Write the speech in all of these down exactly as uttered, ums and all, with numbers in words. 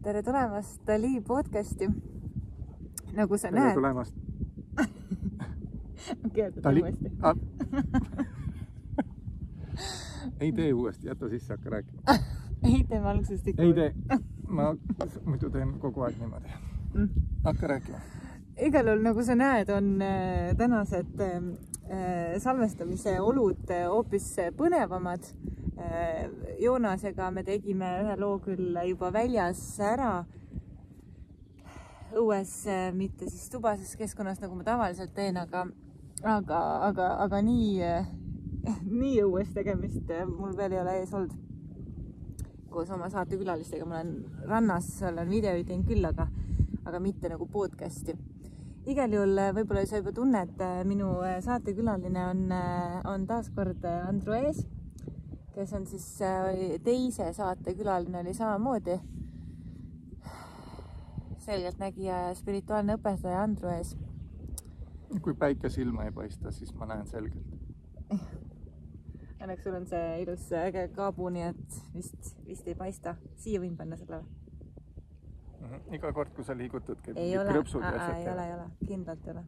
tere tulemast Dali podcasti. Nagu sa tere näed. Tere tulemast. Okei, jätta Dali... uuesti. Ah. Ei tee uuesti, jätta sisse, hakka rääkima. Ei tee ma algusest ikka. Ei tee. Ma muidu teen kogu aeg niimoodi. Mm. Hakka rääkima. Igal juhul, nagu sa näed, on äh, tänased äh, salvestamise olud äh, hoopis põnevamad. Äh, Joonasega me tegime ühe loo küll juba väljas ära. Õues, äh, mitte siis tubases keskkonnas, nagu ma tavaliselt teen, aga, aga, aga, aga nii, äh, nii õues tegemist äh, mul veel ei ole ees olnud. Koos oma saatekülalistega ma olen rannas, olen videoid teinud küll, aga, aga mitte nagu podcasti. Igal juhul võib-olla sa juba tunned, minu saatekülaline on, on taas kord Andru Ees, kes on siis teise saatekülaline oli samamoodi. Selgeltnägija ja spirituaalne õpetaja Andru Ees. Kui päike silma ei paista, siis ma näen selgelt. Õnneks sul on see ilus äge kaabu, nii et vist, vist ei paista. Siia võin panna selle või? Mm -hmm. Iga kord, kui sa liigutad, käib ei ole, krõpsud ja aa, asjad. ei ole, ei ole, kindlalt ei ole.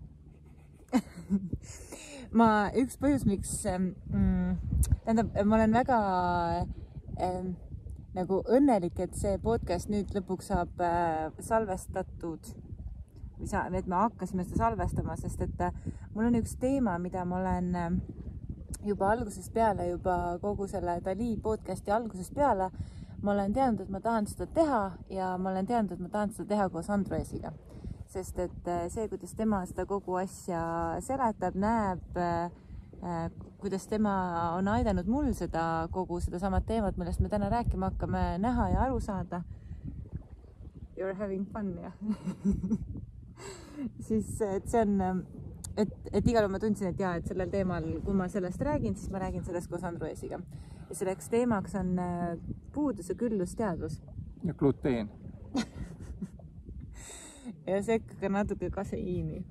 ma, üks põhjus, miks, mm, tähendab, ma olen väga äh, nagu õnnelik, et see podcast nüüd lõpuks saab äh, salvestatud, et me hakkasime seda salvestama, sest et äh, mul on üks teema, mida ma olen äh, juba algusest peale, juba kogu selle Dali podcasti algusest peale, ma olen teadnud, et ma tahan seda teha ja ma olen teadnud, et ma tahan seda teha koos Andru Eesiga. Sest et see, kuidas tema seda kogu asja seletab, näeb, kuidas tema on aidanud mul seda kogu seda samat teemat, millest me täna rääkima hakkame, näha ja aru saada. You're having fun, jah? Siis, et see on, et, et igal juhul ma tundsin, et jaa, et sellel teemal, kui ma sellest räägin, siis ma räägin sellest koos Andru Eesiga. Ja selleks teemaks on puudus- ja küllusteadvus. Ja gluteen. ja sekka ka natuke kaseiini.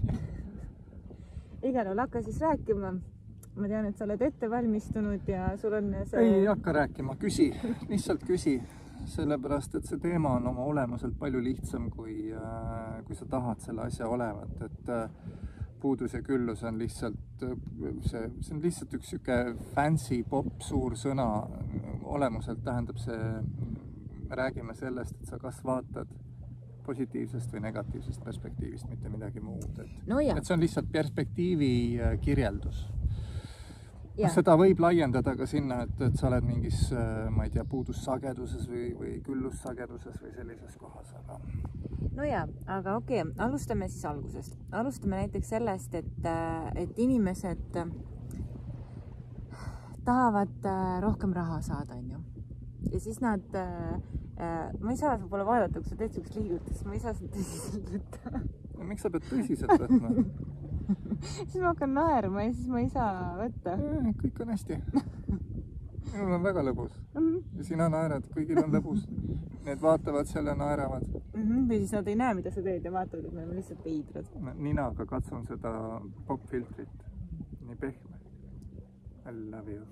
Igal juhul hakka siis rääkima. Ma tean, et sa oled ette valmistunud ja sul on see... Ei hakka rääkima, küsi. Lihtsalt küsi. Sellepärast, et see teema on oma olemuselt palju lihtsam, kui, kui sa tahad selle asja olevat. Et puudus ja küllus on lihtsalt, see, see on lihtsalt üks süke fancy pop suur sõna. Olemuselt tähendab see, me räägime sellest, et sa kas vaatad positiivsest või negatiivsest perspektiivist, mitte midagi muud. Et, no et see on lihtsalt perspektiivi kirjeldus. Seda võib laiendada ka sinna, et, et sa oled mingis, ma ei tea, puudussageduses või, või küllussageduses või sellises kohas. Aga... No jaa, aga okei, okay, alustame siis algusest. Alustame näiteks sellest, et, et inimesed tahavad rohkem raha saada, on ju. Ja siis nad, ma ei saa võib-olla vaadata, kui sa teed sükest liigutas, ma ei saa seda tõsiselt võtta. Ja miks sa pead tõsiselt võtma? Siis ma hakkan naerma ja siis ma ei saa võtta. Kõik on hästi. Minul on väga lõbus. Ja sina naerad, kõigil on lõbus. Need vaatavad selle, naeravad. Või siis nad ei näe, mida sa teed ja vaatavad, et me oleme lihtsalt veidrad. Ninaga katsun seda popfiltrit. Nii pehme. I love you.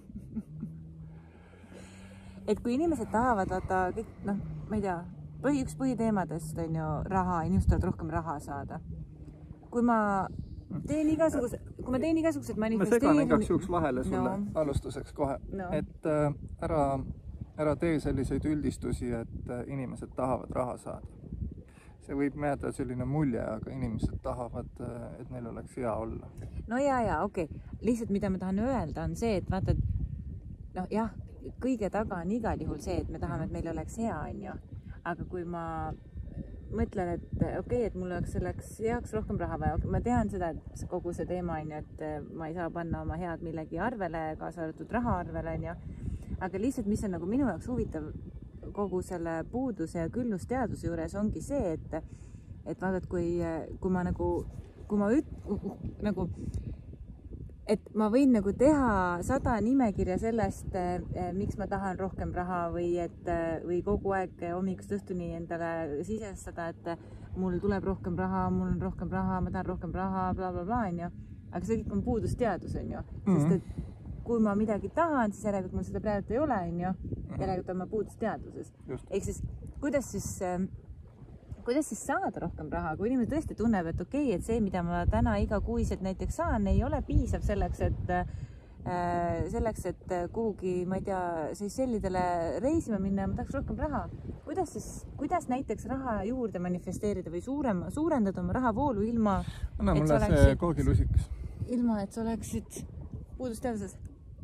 Et kui inimesed tahavad, vaata kõik, noh, ma ei tea, põhi, üks põhiteemadest on ju raha, inimesed tahavad rohkem raha saada. Kui ma teen igasugused, kui ma teen igasugused manifesteerin... Ma segan igaks juhuks vahele sulle no. alustuseks kohe. No. Et äh, ära, ära tee selliseid üldistusi, et äh, inimesed tahavad raha saada. See võib jääda selline mulje, aga inimesed tahavad, äh, et neil oleks hea olla. No jaa, jaa, okei. Okay. Lihtsalt mida ma tahan öelda on see, et vaata, et noh, jah, kõige taga on igal juhul see, et me tahame, et meil oleks hea, on ju. Aga kui ma mõtlen, et okei, okay, et mul oleks selleks heaks rohkem raha vaja. Ma tean seda, et kogu see teema on ju, et ma ei saa panna oma head millegi arvele, kaasa arvatud raha arvele, on ju. Aga lihtsalt, mis on nagu minu jaoks huvitav kogu selle puuduse ja küllusteaduse juures ongi see, et, et vaadad, kui, kui ma nagu, kui ma üt, nagu, et ma võin nagu teha sada nimekirja sellest, miks ma tahan rohkem raha või, et, või kogu aeg hommikust õhtuni endale sisestada, et mul tuleb rohkem raha, mul on rohkem raha, ma tahan rohkem raha, bla, bla, bla, on ju. Aga see kõik on puudusteadus, on ju. Sest et kui ma midagi tahan, siis järelikult mul seda praegu ei ole, on ju. Järelikult on ma puudusteaduses. Ehk siis kuidas siis, kuidas siis saada rohkem raha, kui inimene tõesti tunneb, et okei, okay, et see, mida ma täna igakuiselt näiteks saan, ei ole piisav selleks, et selleks, et kuhugi, ma ei tea, Seychellidele reisima minna ja ma tahaks rohkem raha. Kuidas siis, kuidas näiteks raha juurde manifesteerida või suurem, suurendada oma rahavoolu ilma, anna mulle see koogilusikas. Ilma, et sa oleksid puudusteaduses?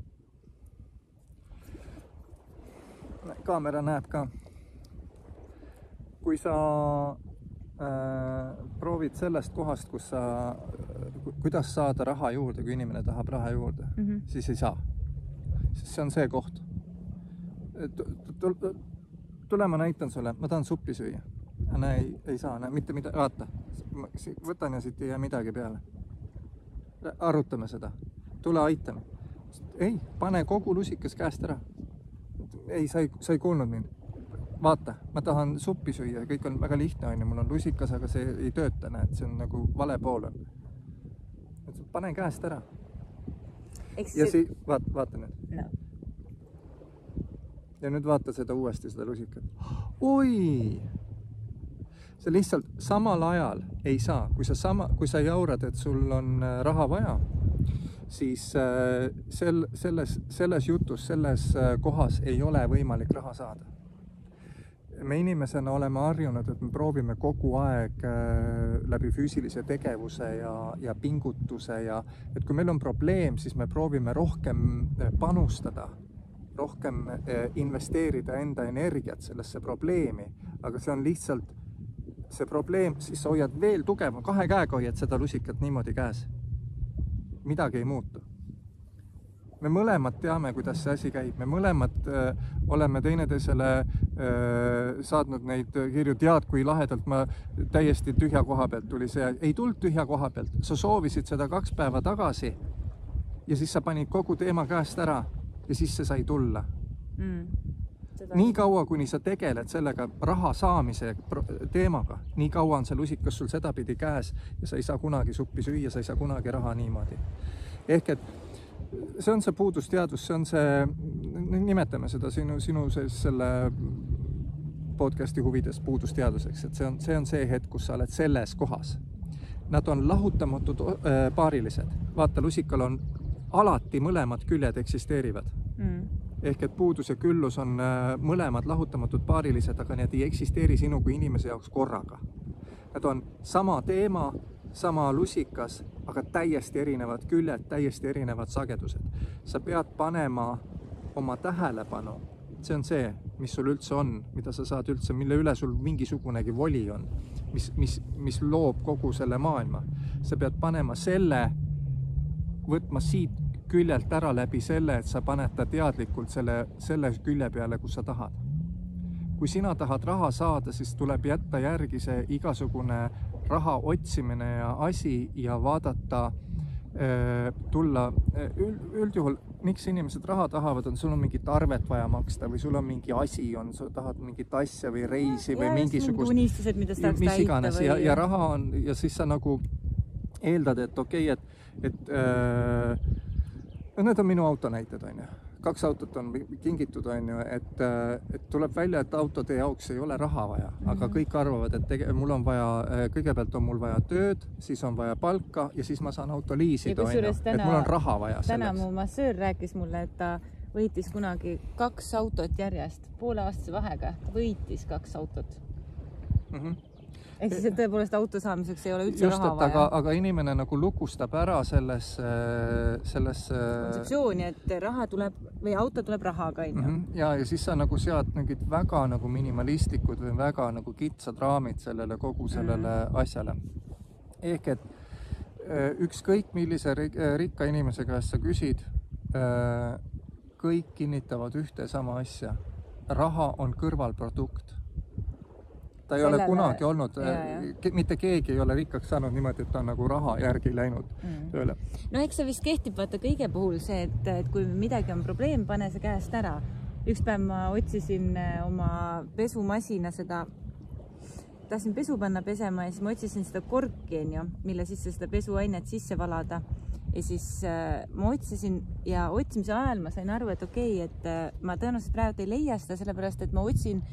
Kaamera näeb ka. Kui sa äh, proovid sellest kohast, kus sa, kuidas saada raha juurde, kui inimene tahab raha juurde, mm -hmm. siis ei saa. Sest see on see koht. Tule, ma näitan sulle, ma tahan suppi süüa. Näe, ei, ei saa, näe, mitte mida, vaata. Võtan ja siit ei jää midagi peale. Arutame seda. Tule aitame. Ei, pane kogu lusikas käest ära. Ei, sa ei, sa ei kuulnud mind. Vaata, ma tahan suppi süüa, kõik on väga lihtne, on, mul on lusikas, aga see ei tööta, näed, see on nagu vale pool on. Pane käest ära. Eks ja see... si... vaata, vaata nüüd. No. Ja nüüd vaata seda uuesti, seda lusikat. Oi! See lihtsalt samal ajal ei saa, kui sa, sama, kui sa jaurad, et sul on raha vaja, siis sel, selles, selles jutus, selles kohas ei ole võimalik raha saada. Me inimesena oleme harjunud, et me proovime kogu aeg läbi füüsilise tegevuse ja, ja pingutuse ja et kui meil on probleem, siis me proovime rohkem panustada, rohkem investeerida enda energiat sellesse probleemi, aga see on lihtsalt see probleem, siis sa hoiad veel tugevam, kahe käega hoiad seda lusikat niimoodi käes. Midagi ei muutu. Me mõlemad teame, kuidas see asi käib. Me mõlemad äh, oleme teineteisele äh, saadnud neid kirju, tead, kui lahedalt ma täiesti tühja koha pealt tuli see. Ei tulnud tühja koha pealt. Sa soovisid seda kaks päeva tagasi ja siis sa panid kogu teema käest ära ja siis see sai tulla. Mm. Nii kaua, kuni sa tegeled sellega raha saamise teemaga, nii kaua on see lusikas sul sedapidi käes ja sa ei saa kunagi suppi süüa, sa ei saa kunagi raha niimoodi. Ehk et see on see puudusteadus, see on see, nimetame seda sinu, sinu selle podcasti huvides puudusteaduseks, et see on, see on see hetk, kus sa oled selles kohas. Nad on lahutamatud paarilised. Vaata, lusikal on alati mõlemad küljed eksisteerivad. Mm. Ehk et puudus ja küllus on mõlemad lahutamatud paarilised, aga need ei eksisteeri sinu kui inimese jaoks korraga. Nad on sama teema, sama lusikas, aga täiesti erinevad küljed, täiesti erinevad sagedused. Sa pead panema oma tähelepanu. See on see, mis sul üldse on, mida sa saad üldse, mille üle sul mingisugunegi voli on, mis, mis, mis loob kogu selle maailma. Sa pead panema selle, võtma siit küljelt ära läbi selle, et sa paned ta teadlikult selle, selle külje peale, kus sa tahad. Kui sina tahad raha saada, siis tuleb jätta järgi see igasugune raha otsimine ja asi ja vaadata, tulla üldjuhul, miks inimesed raha tahavad, on sul on mingit arvet vaja maksta või sul on mingi asi, on, sa tahad mingit asja või reisi või ja, mingisugust, unistused, mida mis iganes või... ja, ja raha on ja siis sa nagu eeldad, et okei, okay, et, et äh, no need on minu auto näited, on ju. Kaks autot on kingitud, on ju, et, et tuleb välja, et autode jaoks ei ole raha vaja, aga kõik arvavad, et tege, mul on vaja, kõigepealt on mul vaja tööd, siis on vaja palka ja siis ma saan auto liisida, on ju, et mul on raha vaja selleks. Täna mu massöör rääkis mulle, et ta võitis kunagi kaks autot järjest, poole aastase vahega, võitis kaks autot. Mhm. Ehk siis, et tõepoolest auto saamiseks ei ole üldse just, raha vaja. Aga, aga inimene nagu lukustab ära selles, selles kontseptsiooni, et raha tuleb või auto tuleb rahaga. Mm -hmm. ja, ja siis sa nagu sead mingid väga nagu minimalistlikud või väga nagu kitsad raamid sellele kogu sellele mm. asjale. Ehk et ükskõik millise rikka inimese käest sa küsid, kõik kinnitavad ühte sama asja. Raha on kõrvalprodukt. Ta ei Sellele... ole kunagi olnud, ja, ja. mitte keegi ei ole rikkaks saanud niimoodi, et ta on nagu raha järgi läinud mm. tööle. No eks see vist kehtib vaata kõige puhul see, et, et kui midagi on probleem, pane see käest ära. Üks päev ma otsisin oma pesumasina seda, tahtsin pesu panna pesema ja siis ma otsisin seda korki, mille sisse seda pesuainet sisse valada. Ja siis äh, ma otsisin ja otsimise ajal ma sain aru, et okei, okay, et äh, ma tõenäoliselt praegu ei leia seda, sellepärast et ma otsin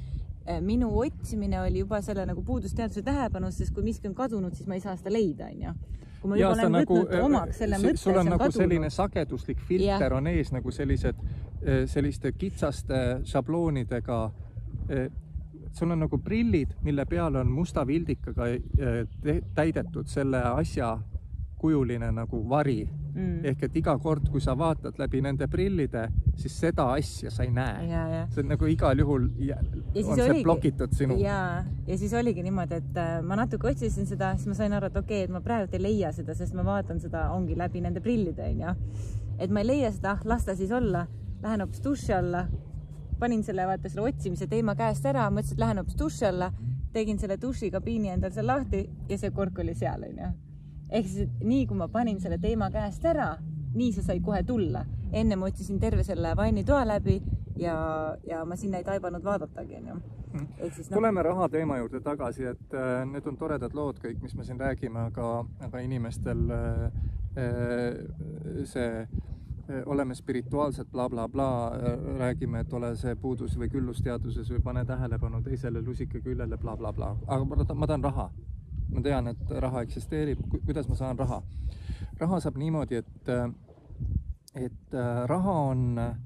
minu otsimine oli juba selle nagu puudusteaduse tähepanus, sest kui miski on kadunud, siis ma ei saa seda leida, on ju. Kui ma juba olen nagu, võtnud omaks selle mõtte, sul on, on nagu kadunud. selline sageduslik filter ja. On ees nagu sellised, selliste kitsaste šabloonidega. Sul on nagu prillid, mille peal on musta vildikaga täidetud selle asja kujuline nagu vari. Mm. Ehk et iga kord, kui sa vaatad läbi nende prillide, siis seda asja sa ei näe. Ja, ja. See on nagu igal juhul ja, ja on see oligi, blokitud sinu. Ja, ja siis oligi niimoodi, et ma natuke otsisin seda, siis ma sain aru, et okei, okay, et ma praegu ei leia seda, sest ma vaatan seda ongi läbi nende prillide. Ja. Et ma ei leia seda, las ta siis olla, lähen hoopis duši alla, panin selle, vaata, selle otsimise teema käest ära, mõtlesin, et lähen hoopis duši alla, tegin selle dušikabiini endal seal lahti ja see kork oli seal. Ja. Ehk siis, et nii kui ma panin selle teema käest ära, nii see sai kohe tulla. Enne ma otsisin terve selle vannitoa läbi ja, ja ma sinna ei taibanud vaadatagi. Ehk siis, no... Tuleme raha teema juurde tagasi, et äh, need on toredad lood kõik, mis me siin räägime, aga, aga inimestel äh, see äh, oleme spirituaalselt bla bla bla, äh, räägime, et ole see puudus või küllusteaduses või pane tähelepanu teisele lusika küljele bla bla bla. Aga ma, ma tahan raha. Ma tean, et raha eksisteerib. Kuidas ma saan raha? Raha saab niimoodi, et, et raha on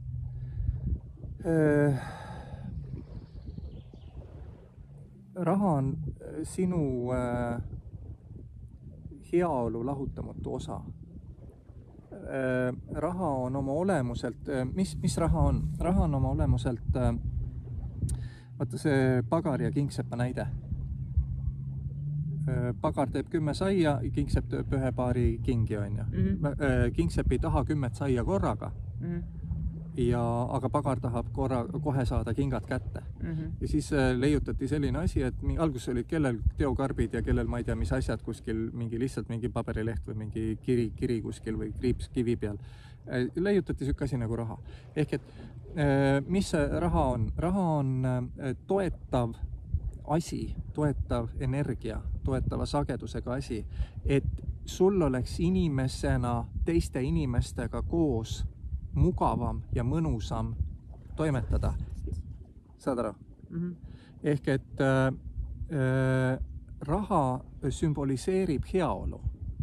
äh, raha on sinu äh, heaolu lahutamatu osa. Äh, raha on oma olemuselt, äh, mis, mis raha on? Raha on oma olemuselt, äh, vaata see pagar ja kingsepa näide. Pagar teeb kümme saia, kingsepp teeb ühe paari kingi, on ju. Mm-hmm. Kingsepp ei taha kümmet saia korraga, mm-hmm. ja, aga pagar tahab korra, kohe saada kingad kätte. Mm-hmm. Ja siis leiutati selline asi, et alguses olid kellel teokarbid ja kellel ma ei tea, mis asjad kuskil, mingi lihtsalt mingi paberileht või mingi kiri, kiri kuskil või kriips kivi peal. Leiutati siuke asi nagu raha. Ehk et mis raha on? Raha on toetav asi, toetav energia, toetava sagedusega asi, et sul oleks inimesena teiste inimestega koos mugavam ja mõnusam toimetada. Saad aru? Mm-hmm. Ehk et äh, raha sümboliseerib heaolu.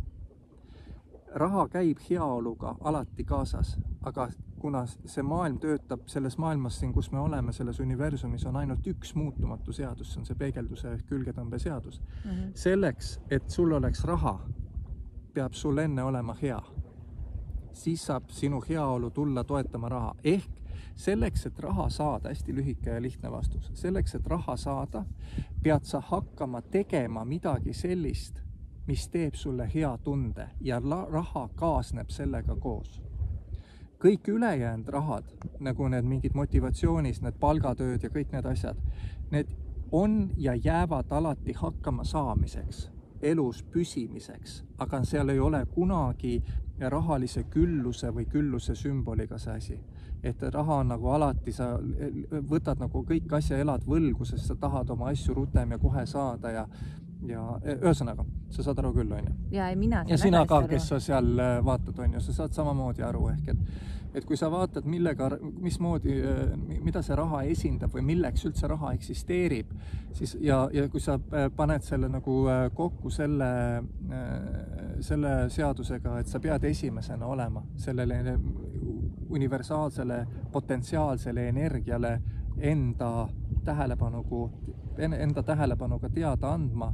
Raha käib heaoluga alati kaasas, aga kuna see maailm töötab selles maailmas siin, kus me oleme, selles universumis on ainult üks muutumatu seadus, see on see peegelduse külgetõmbe seadus. Mm-hmm. Selleks, et sul oleks raha, peab sul enne olema hea. Siis saab sinu heaolu tulla toetama raha. Ehk selleks, et raha saada, hästi lühike ja lihtne vastus, selleks, et raha saada, pead sa hakkama tegema midagi sellist, mis teeb sulle hea tunde ja raha kaasneb sellega koos. Kõik ülejäänud rahad, nagu need mingid motivatsioonis, need palgatööd ja kõik need asjad, need on ja jäävad alati hakkama saamiseks, elus püsimiseks, aga seal ei ole kunagi rahalise külluse või külluse sümboliga see asi. Et raha on nagu alati, sa võtad nagu kõik asja, elad võlgu, sest sa tahad oma asju rutem ja kohe saada ja ja ühesõnaga, sa saad aru küll, on ju. Ja, mina ja sina ka, kes sa seal vaatad, on ju, sa saad samamoodi aru, ehk et, et kui sa vaatad, millega, mismoodi, mida see raha esindab või milleks üldse raha eksisteerib, siis ja, ja kui sa paned selle nagu kokku selle, selle seadusega, et sa pead esimesena olema sellele universaalsele potentsiaalsele energiale enda tähelepanuga, enda tähelepanuga teada andma,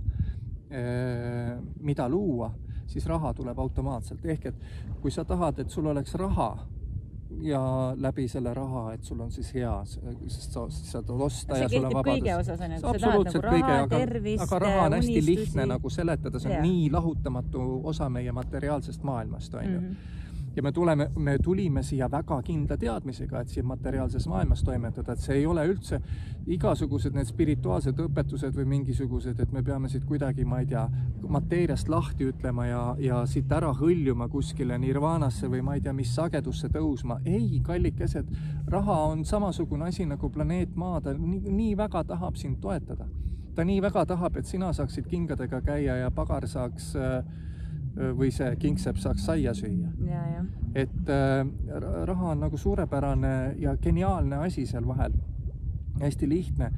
mida luua, siis raha tuleb automaatselt. Ehk et kui sa tahad, et sul oleks raha ja läbi selle raha, et sul on siis hea, sest sa saad osta ja sul on vabadus. Kõige osas on, et sa tahad nagu raha, tervist, aga raha on hästi unistusi. Lihtne nagu seletada, see on ja. Nii lahutamatu osa meie materiaalsest maailmast, on ju. Mm-hmm. Ja me, tuleme, me tulime siia väga kindla teadmisega, et siin materiaalses maailmas toimetada, et see ei ole üldse igasugused need spirituaalsed õpetused või mingisugused, et me peame siit kuidagi, ma ei tea, mateeriast lahti ütlema ja, ja siit ära hõljuma kuskile nirvaanasse või ma ei tea, mis sagedusse tõusma. Ei, kallikesed, raha on samasugune asi nagu planeet Maa, ta nii, nii väga tahab sind toetada. Ta nii väga tahab, et sina saaksid kingadega käia ja pagar saaks või see kingsepp saaks saia süüa. Ja, ja. Et äh, raha on nagu suurepärane ja geniaalne asi seal vahel. Hästi lihtne.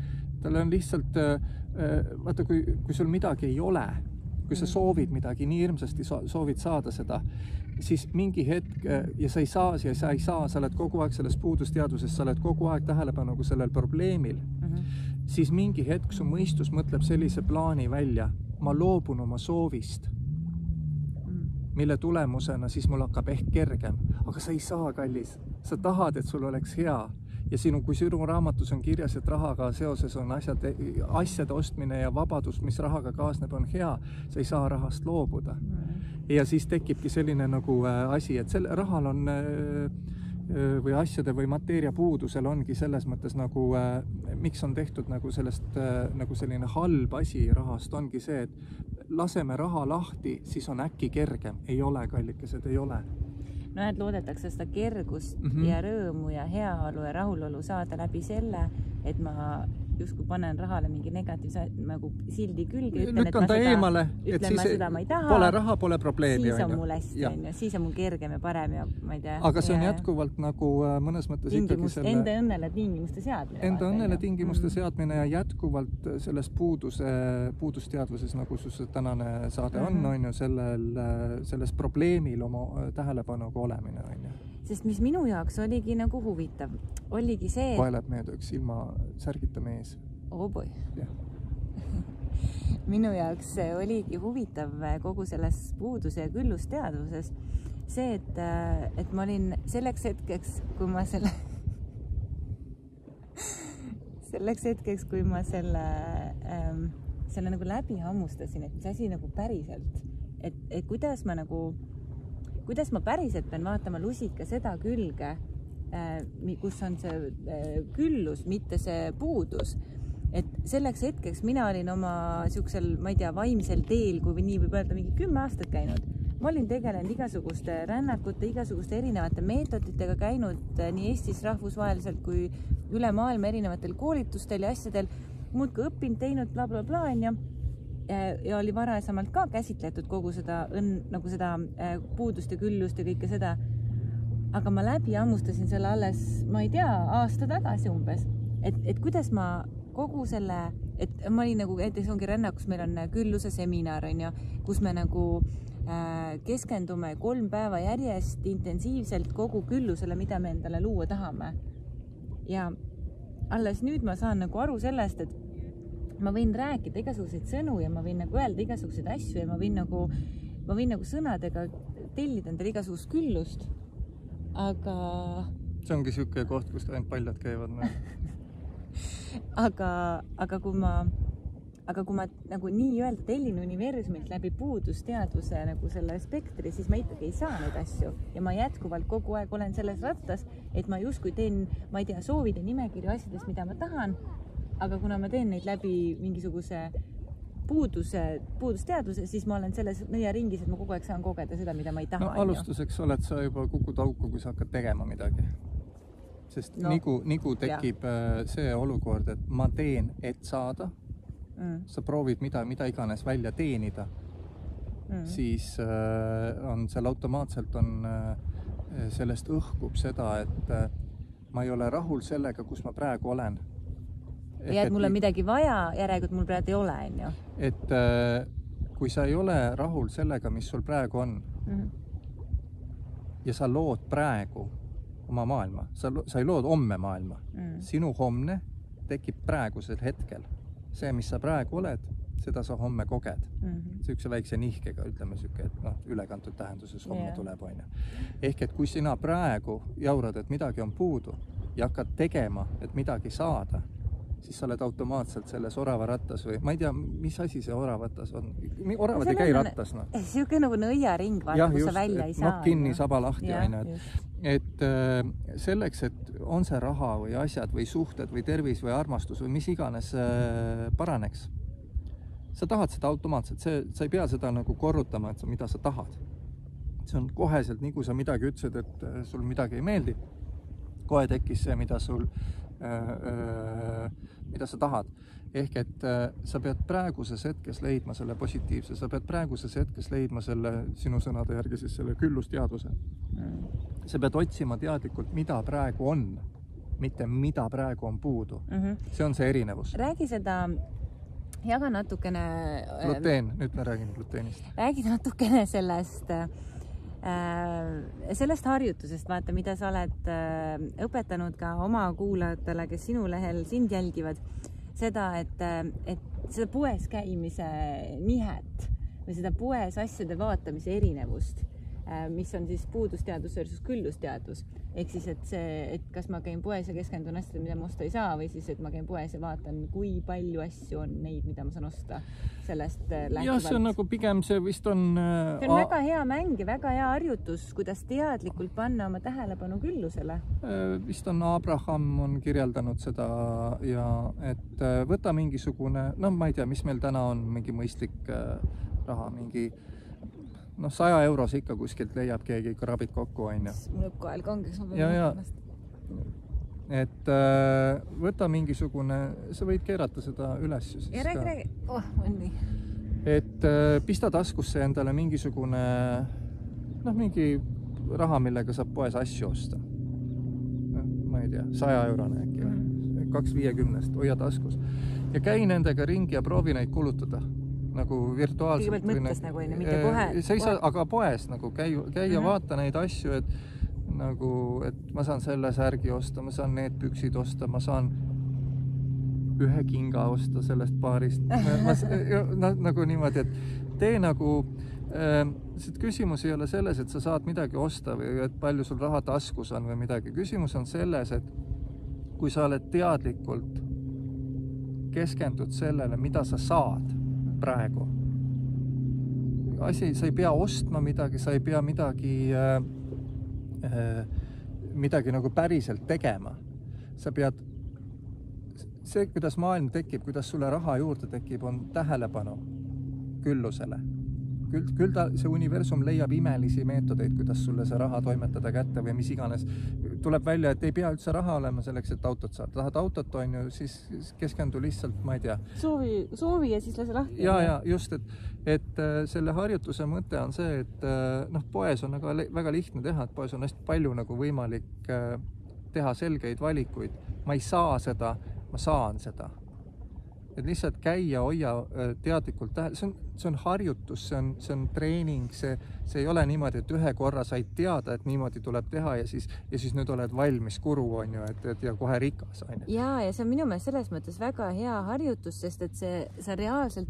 tal on lihtsalt, vaata, kui, kui sul midagi ei ole, kui sa soovid midagi, nii hirmsasti soovid saada seda, siis mingi hetk ja sa ei saa ja sa ei saa, sa oled kogu aeg selles puudusteaduses, sa oled kogu aeg tähelepanu sellel probleemil, mm-hmm. siis mingi hetk su mõistus mõtleb sellise plaani välja, ma loobun oma soovist, mille tulemusena siis mul hakkab ehk kergem, aga sa ei saa, kallis, sa tahad, et sul oleks hea. Ja sinu, kui sinu raamatus on kirjas, et rahaga seoses on asjad, asjade ostmine ja vabadus, mis rahaga kaasneb, on hea, sa ei saa rahast loobuda. Ja siis tekibki selline nagu asi, et selle rahal on või asjade või mateeria puudusel ongi selles mõttes nagu, miks on tehtud nagu sellest nagu selline halb asi rahast, ongi see, et laseme raha lahti, siis on äkki kergem. Ei ole, kallikesed, ei ole. No et loodetakse seda kergust mm-hmm. ja rõõmu ja heaolu ja rahulolu saada läbi selle, et ma justkui panen rahale mingi negatiivse nagu sildi külge, ütlen, lükkan ta eemale, et siis ma seda ma ei taha. Pole raha, pole probleemi. Siis on mul hästi, ja. On, siis on mul kergem ja parem ja ma ei tea. Aga see on ja... jätkuvalt nagu mõnes mõttes Tingimust, ikkagi selle... Enda õnnele tingimuste seadmine. Enda õnnele tingimuste mm. seadmine ja jätkuvalt selles puuduse, puudusteadvuses, nagu su tänane saade on, mm-hmm. on ju, sellel, selles probleemil oma tähelepanuga olemine, on ju. Sest mis minu jaoks oligi nagu huvitav, oligi see... Vaeleb meed üks ilma särgita mees. Oh boy. Yeah. Minu jaoks oligi huvitav kogu selles puuduse ja küllusteadvuses see, et, et ma olin selleks hetkeks, kui ma selle... selleks hetkeks, kui ma selle, ähm, selle nagu läbi hammustasin, et mis asi nagu päriselt, et, et kuidas ma nagu... kuidas ma päriselt pean vaatama lusika seda külge, kus on see küllus, mitte see puudus. Et selleks hetkeks mina olin oma siuksel, ma ei tea, vaimsel teel, kui nii võib öelda, mingi kümme aastat käinud. Ma olin tegelenud igasuguste rännakute, igasuguste erinevate meetoditega käinud nii Eestis rahvusvaheliselt kui üle maailma erinevatel koolitustel ja asjadel. Muudki õppinud, teinud bla bla bla, ja ja oli varasemalt ka käsitletud kogu seda õnn, nagu seda puudust ja küllust ja kõike seda. Aga ma läbi ammustasin selle alles, ma ei tea, aasta tagasi umbes. Et, et kuidas ma kogu selle, et ma olin nagu, näiteks ongi rännak, kus meil on külluse seminar, on ju, kus me nagu äh, keskendume kolm päeva järjest intensiivselt kogu küllusele, mida me endale luua tahame. Ja alles nüüd ma saan nagu aru sellest, et ma võin rääkida igasuguseid sõnu ja ma võin nagu öelda igasuguseid asju ja ma võin nagu, ma võin nagu sõnadega tellida endale igasugust küllust, aga... See ongi siuke koht, kus ainult paljad käivad. aga, aga kui ma, aga kui ma nagu nii öelda tellin universumilt läbi puudusteadvuse nagu selle spektri, siis ma ikkagi ei saa neid asju ja ma jätkuvalt kogu aeg olen selles rattas, et ma justkui teen, ma ei tea, soovide nimekirju asjadest, mida ma tahan. Aga kuna ma teen neid läbi mingisuguse puuduse, puudusteadvuse, siis ma olen selles nõiaringis, et ma kogu aeg saan kogeda seda, mida ma ei taha. No alustuseks oled sa juba kukud auku, kui sa hakkad tegema midagi. Sest no, nigu, nigu tekib jah. See olukord, et ma teen, et saada. Mm. Sa proovid mida, mida iganes välja teenida. Mm. Siis äh, on seal automaatselt on, äh, sellest õhkub seda, et äh, ma ei ole rahul sellega, kus ma praegu olen. Ja et mul on midagi vaja, järelikult mul praegu ei ole, on ju. Et äh, kui sa ei ole rahul sellega, mis sul praegu on, mm-hmm. ja sa lood praegu oma maailma, sa, sa ei lood homme maailma. Mm. Sinu homne tekib praegusel hetkel. See, mis sa praegu oled, seda sa homme koged. Mm-hmm. Siukse väikse nihkega, ütleme siuke, et noh, ülekantud tähenduses homme yeah. tuleb, on ju. Ehk, et kui sina praegu jaurad, et midagi on puudu ja hakkad tegema, et midagi saada, siis sa oled automaatselt selles oravarattas või ma ei tea, mis asi see oravatas on. Oravad ei käi rattas, noh. Siuke nagu nõiaring, vaata, kus sa välja ei saa. Nokk kinni, saba lahti, aina. Et selleks, et on see raha või asjad või suhted või tervis või armastus või mis iganes paraneks, sa tahad seda automaatselt. See, sa ei pea seda nagu korrutama, et sa, mida sa tahad. See on koheselt, nii kui sa midagi ütlesid, et sul midagi ei meeldi, kohe tekkis see, mida sul mida sa tahad. Ehk, et sa pead praeguses hetkes leidma selle positiivse, sa pead praeguses hetkes leidma selle, sinu sõnade järgi siis selle küllusteadvuse. Mm. Sa pead otsima teadlikult, mida praegu on mitte mida praegu on puudu mm. -hmm. see on see erinevus. Räägi seda, jaga natukene... Gluteen, nüüd me räägime gluteenist. Räägi natukene sellest, sellest harjutusest, vaata, mida sa oled õpetanud ka oma kuulajatele, kes sinu lehel sind jälgivad, seda, et, et seda poes käimise nihet või seda poes asjade vaatamise erinevust, mis on siis puudusteadus versus küllusteadus. Ehk siis, et see, et kas ma käin poes ja keskendun asjadele, mida ma osta ei saa, või siis, et ma käin poes ja vaatan, kui palju asju on neid, mida ma saan osta sellest lähtuvalt. Jah, see on nagu pigem see vist on... See on väga hea mäng ja väga hea harjutus, kuidas teadlikult panna oma tähelepanu küllusele. Vist on Abraham on kirjeldanud seda ja et võta mingisugune, no ma ei tea, mis meil täna on mingi mõistlik raha, mingi noh, saja euros ikka kuskilt leiab keegi krabid kokku, on ju. Mul lõpp kohal kangeks, ma pean ennast. Et äh, võta mingisugune, sa võid keerata seda üles. Ja räägi, räägi. Oh, on nii. Et äh, pista taskusse endale mingisugune, noh, mingi raha, millega saab poes asju osta. No, ma ei tea, saja eurone äkki või. Kaks viiekümnest, hoia taskus. Ja käi nendega ringi ja proovi neid kulutada. Nagu virtuaalselt. Kõigepealt mõttes nagu enne, mitte kohe. Sa ei saa, aga poes nagu käi, käi ja vaata neid asju, et nagu, et ma saan selle särgi osta, ma saan need püksid osta, ma saan ühe kinga osta sellest paarist. Ma, ma, nagu niimoodi, et tee nagu, äh, see küsimus ei ole selles, et sa saad midagi osta või et palju sul raha taskus on või midagi. Küsimus on selles, et kui sa oled teadlikult keskendud sellele, mida sa saad praegu. Asi, sa ei pea ostma midagi, sa ei pea midagi, äh, äh, midagi nagu päriselt tegema. Sa pead, see, kuidas maailm tekib, kuidas sulle raha juurde tekib, on tähelepanu küllusele. Küll, küll ta, see universum leiab imelisi meetodeid, kuidas sulle see raha toimetada kätte või mis iganes. Tuleb välja, et ei pea üldse raha olema selleks, et autot saada. Tahad autot, on ju, siis keskendu lihtsalt, ma ei tea. Soovi, soovi ja siis lase lahti. Ja, ja just, et, et selle harjutuse mõte on see, et noh, poes on väga, väga lihtne teha, et poes on hästi palju nagu võimalik teha selgeid valikuid. Ma ei saa seda, ma saan seda. Et lihtsalt käi ja hoia teadlikult tähele. See on, see on harjutus, see on, see on treening, see, see ei ole niimoodi, et ühe korra said teada, et niimoodi tuleb teha ja siis, ja siis nüüd oled valmis kuru, on ju, et, et ja kohe rikas, on ju. Ja, ja see on minu meelest selles mõttes väga hea harjutus, sest et see, see reaalselt,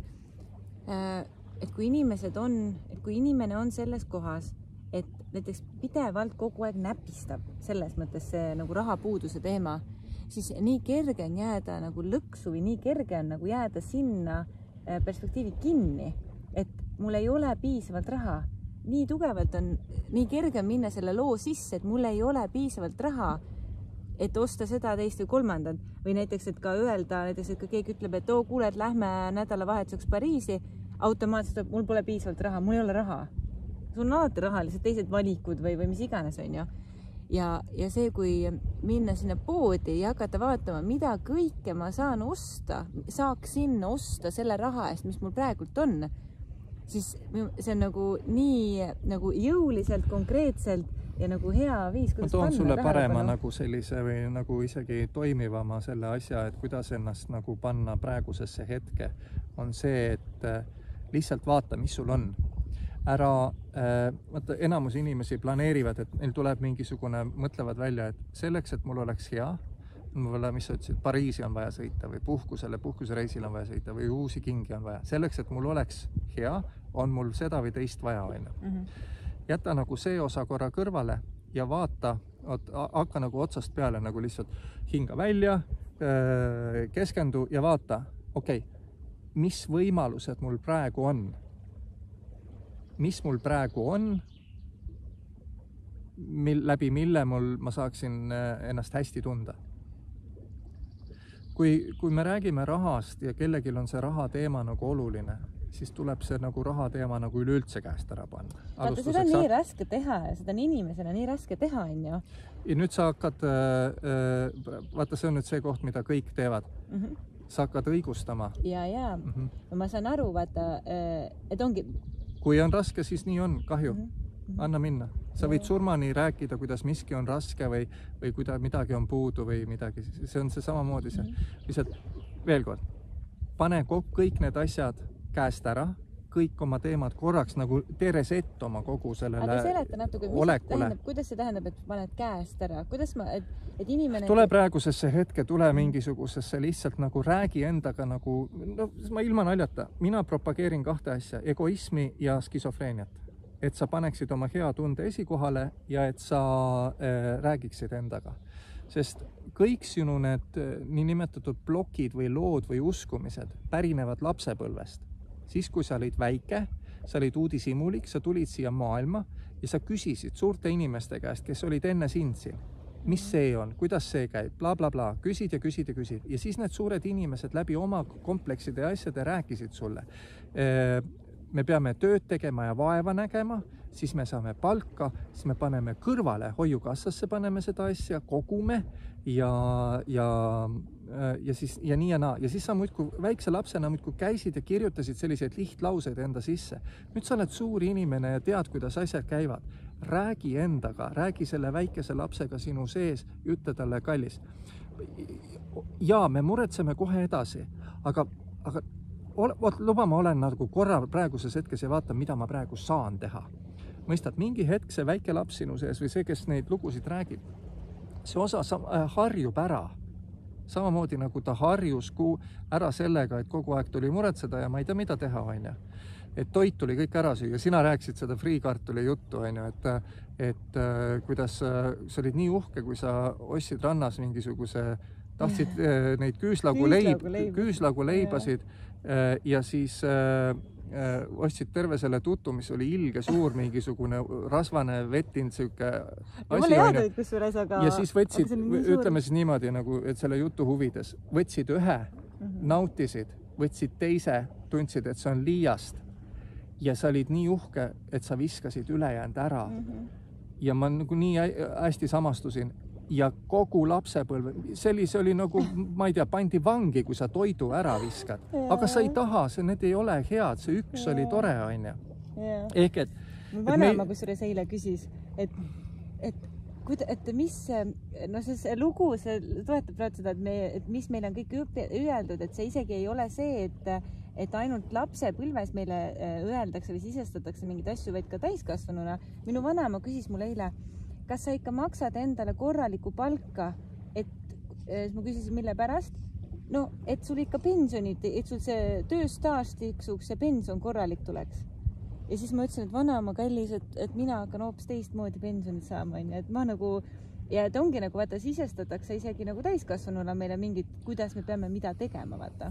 et kui inimesed on, et kui inimene on selles kohas, et näiteks pidevalt kogu aeg näpistab selles mõttes see nagu rahapuuduse teema, siis nii kerge on jääda nagu lõksu või nii kerge on nagu jääda sinna perspektiivi kinni, et mul ei ole piisavalt raha. Nii tugevalt on, nii kerge on minna selle loo sisse, et mul ei ole piisavalt raha, et osta seda, teist või kolmandat. Või näiteks, et ka öelda, näiteks, et ka keegi ütleb, et oo, kuule, et lähme nädalavahetuseks Pariisi, automaatselt, mul pole piisavalt raha, mul ei ole raha. Sul on alati raha, lihtsalt teised valikud või, või mis iganes on ju. Ja, ja see, kui minna sinna poodi ja hakata vaatama, mida kõike ma saan osta, saaksin osta selle raha eest, mis mul praegult on, siis see on nagu nii nagu jõuliselt, konkreetselt ja nagu hea viis, kuidas panna. Ma toon sulle parema rahapanu. nagu sellise või nagu isegi toimivama selle asja, et kuidas ennast nagu panna praegusesse hetke, on see, et lihtsalt vaata, mis sul on. Ära, vaata, enamus inimesi planeerivad, et neil tuleb mingisugune, mõtlevad välja, et selleks, et mul oleks hea, mulle, mis sa ütlesid, Pariisi on vaja sõita või puhkusele, puhkusereisil on vaja sõita või uusi kingi on vaja. Selleks, et mul oleks hea, on mul seda või teist vaja. Mm-hmm. Jäta nagu see osa korra kõrvale ja vaata, hakka nagu otsast peale nagu lihtsalt hinga välja, keskendu ja vaata, okei, okay, mis võimalused mul praegu on? Mis mul praegu on, mil, läbi mille mul ma saaksin ennast hästi tunda. Kui, kui me räägime rahast ja kellegil on see raha teema nagu oluline, siis tuleb see nagu raha teema nagu üleüldse käest ära panna. Vaata, seda on nii raske teha ja seda on inimesena nii raske teha, on ju. Ja nüüd sa hakkad, vaata, see on nüüd see koht, mida kõik teevad. Mm-hmm. Sa hakkad õigustama. Ja, ja. Mm-hmm. Ma saan aru, vaata, et ongi... Kui on raske, siis nii on, kahju. Mm-hmm. anna minna. Sa võid surmani rääkida, kuidas miski on raske või, või kuida midagi on puudu või midagi. See on see samamoodi see. Lihtsalt veel kord, pane kõik need asjad käest ära, kõik oma teemad korraks nagu tee reset oma kogu sellele aga seleta natuke, mis olekule. Tähendab, kuidas see tähendab, et paned käest ära? Kuidas ma, et, et inimene... Tule praegusesse hetke, tule mingisugusesse lihtsalt nagu räägi endaga nagu, no ma ilma naljata, mina propageerin kahte asja, egoismi ja skisofreeniat. Et sa paneksid oma hea tunde esikohale ja et sa äh, räägiksid endaga. Sest kõik sinu need niinimetatud blokid või lood või uskumised pärinevad lapsepõlvest. Siis, kui sa olid väike, sa olid uudishimulik, sa tulid siia maailma ja sa küsisid suurte inimeste käest, kes olid enne sind siin. Mis see on, kuidas see käib, bla, bla, bla. Küsid ja küsid ja küsid. Ja siis need suured inimesed läbi oma komplekside ja asjade rääkisid sulle. Me peame tööd tegema ja vaeva nägema, siis me saame palka, siis me paneme kõrvale, hoiukassasse paneme seda asja, kogume ja, ja, ja, siis, ja nii ja naa. Ja siis sa muidku väikse lapsena muidku käisid ja kirjutasid selliseid lihtlauseid enda sisse. Nüüd sa oled suur inimene ja tead, kuidas asjad käivad. Räägi endaga, räägi selle väikese lapsega sinu sees, ütle talle kallis. Ja me muretseme kohe edasi, aga, aga Oot, luba, ma olen nagu korra praeguses hetkes ja vaatan, mida ma praegu saan teha. Mõistad, mingi hetk see väike laps sinu sees või see, kes neid lugusid räägib, see osa harjub ära. Samamoodi nagu ta harjus kuu ära sellega, et kogu aeg tuli muretseda ja ma ei tea, mida teha, on ju. Et toit tuli kõik ära süüa. Sina rääkisid seda friikartuli juttu, on ju, et, et kuidas sa olid nii uhke, kui sa ostsid rannas mingisuguse, tahtsid neid küüslagu, leib, küüslagu leibasid ja siis äh, ostsid terve selle tutu, mis oli ilge suur, mingisugune rasvane vettind süke asi. Jaadid, kusjuures, aga... Ja siis võtsid, ütleme siis niimoodi, nagu, et selle jutu huvides, võtsid ühe, mm-hmm. nautisid, võtsid teise, tundsid, et see on liiast ja sa olid nii uhke, et sa viskasid ülejäänud ära. Mm-hmm. Ja ma nagu nii hästi samastusin. Ja kogu lapsepõlve, sellise oli nagu, ma ei tea, pandi vangi, kui sa toidu ära viskad. Aga sa ei taha, see, need ei ole head, see üks ja. Oli tore, on ju. Ehk et... Vanema, kus suures eile küsis, et, et, et, et mis, no see, see lugu, see toetab praegu seda, et, me, et mis meil on kõik öeldud, et see isegi ei ole see, et, et ainult lapsepõlves meile öeldakse või sisestatakse mingeid asju, vaid ka täiskasvanuna. Minu vanema küsis mulle eile, kas sa ikka maksad endale korraliku palka, et ma küsisin, mille pärast? No, et sul ikka pensionid, et sul see tööstaaž tiksuks ja pension korralik tuleks. Ja siis ma ütlesin, et vanaema kallis, et, et mina hakkan hoopis teistmoodi pensionit saama. Et ma nagu, ja et ongi nagu, vaata, sisestatakse isegi nagu täiskasvanuna meile mingid, kuidas me peame mida tegema, vaata.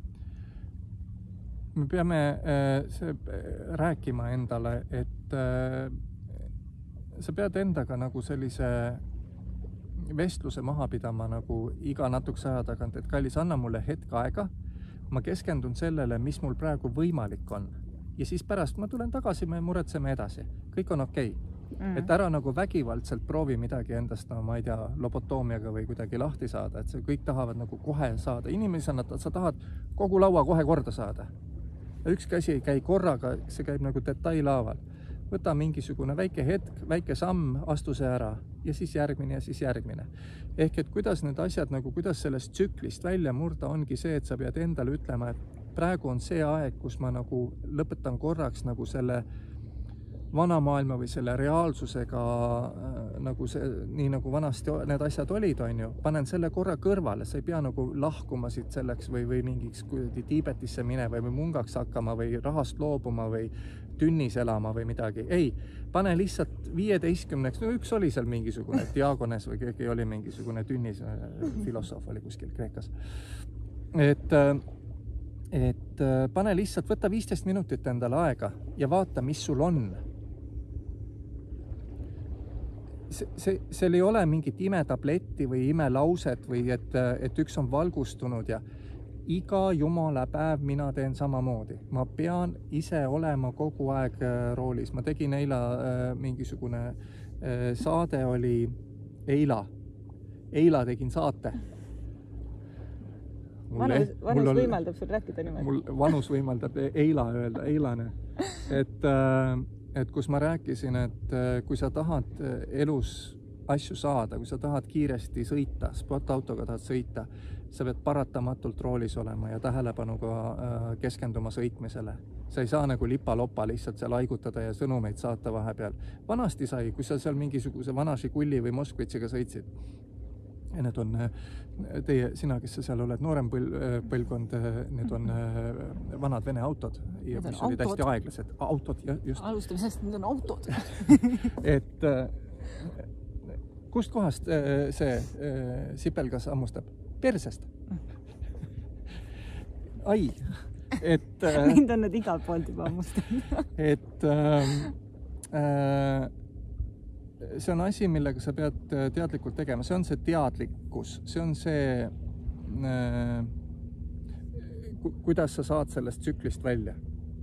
Me peame äh, see, rääkima endale, et äh, sa pead endaga nagu sellise vestluse maha pidama nagu iga natukese aja tagant, et kallis, anna mulle hetk aega, ma keskendun sellele, mis mul praegu võimalik on. Ja siis pärast ma tulen tagasi, me muretseme edasi. Kõik on okei. Mm. Et ära nagu vägivaldselt proovi midagi endast, no ma ei tea, lobotoomiaga või kuidagi lahti saada, et see kõik tahavad nagu kohe saada. Inimesena sa tahad kogu laua kohe korda saada. Ja üks käsi ei käi korraga, see käib nagu detailaaval. Võta mingisugune väike hetk, väike samm, astu see ära ja siis järgmine ja siis järgmine. Ehk et kuidas need asjad, nagu kuidas sellest tsüklist välja murda, ongi see, et sa pead endale ütlema, et praegu on see aeg, kus ma nagu lõpetan korraks nagu selle vana maailma või selle reaalsusega nagu see, nii nagu vanasti need asjad olid, on ju, panen selle korra kõrvale, sa ei pea nagu lahkuma siit selleks või, või mingiks Tiibetisse mine või mungaks hakkama või rahast loobuma või tünnis elama või midagi. Ei, pane lihtsalt viieteistkümneks, no üks oli seal mingisugune Diagones või keegi oli mingisugune tünnis, filosoof oli kuskil Kreekas. Et, et pane lihtsalt, võta viisteist minutit endale aega ja vaata, mis sul on. See, see, seal ei ole mingit imetabletti või imelauset või et, et üks on valgustunud ja iga jumala päev mina teen samamoodi. Ma pean ise olema kogu aeg roolis. Ma tegin eila mingisugune saade oli Eila. Eila tegin saate. Vanus, vanus võimaldab sul rääkida niimoodi. Mul vanus võimaldab Eila öelda, Eilane. Et et kus ma rääkisin, et kui sa tahad elus asju saada, kui sa tahad kiiresti sõita, sportautoga tahad sõita, sa pead paratamatult roolis olema ja tähelepanuga keskenduma sõitmisele. Sa ei saa nagu lipa-lopa lihtsalt seal haigutada ja sõnumeid saata vahepeal. Vanasti sai, kui sa seal mingisuguse vana Žiguli või Moskvitsiga sõitsid, ja need on teie, sina, kes sa seal oled noorem põlvkond, need on vanad Vene autod, ja mis olid hästi aeglased. Autod, just. Alustamisest, need on autod. et kust kohast see sipelgas ammustab? Persest. Ai, et... Mind on need igal poolt juba ammustanud. et äh, äh, see on asi, millega sa pead teadlikult tegema. See on see teadlikkus. See on see, kuidas sa saad sellest tsüklist välja.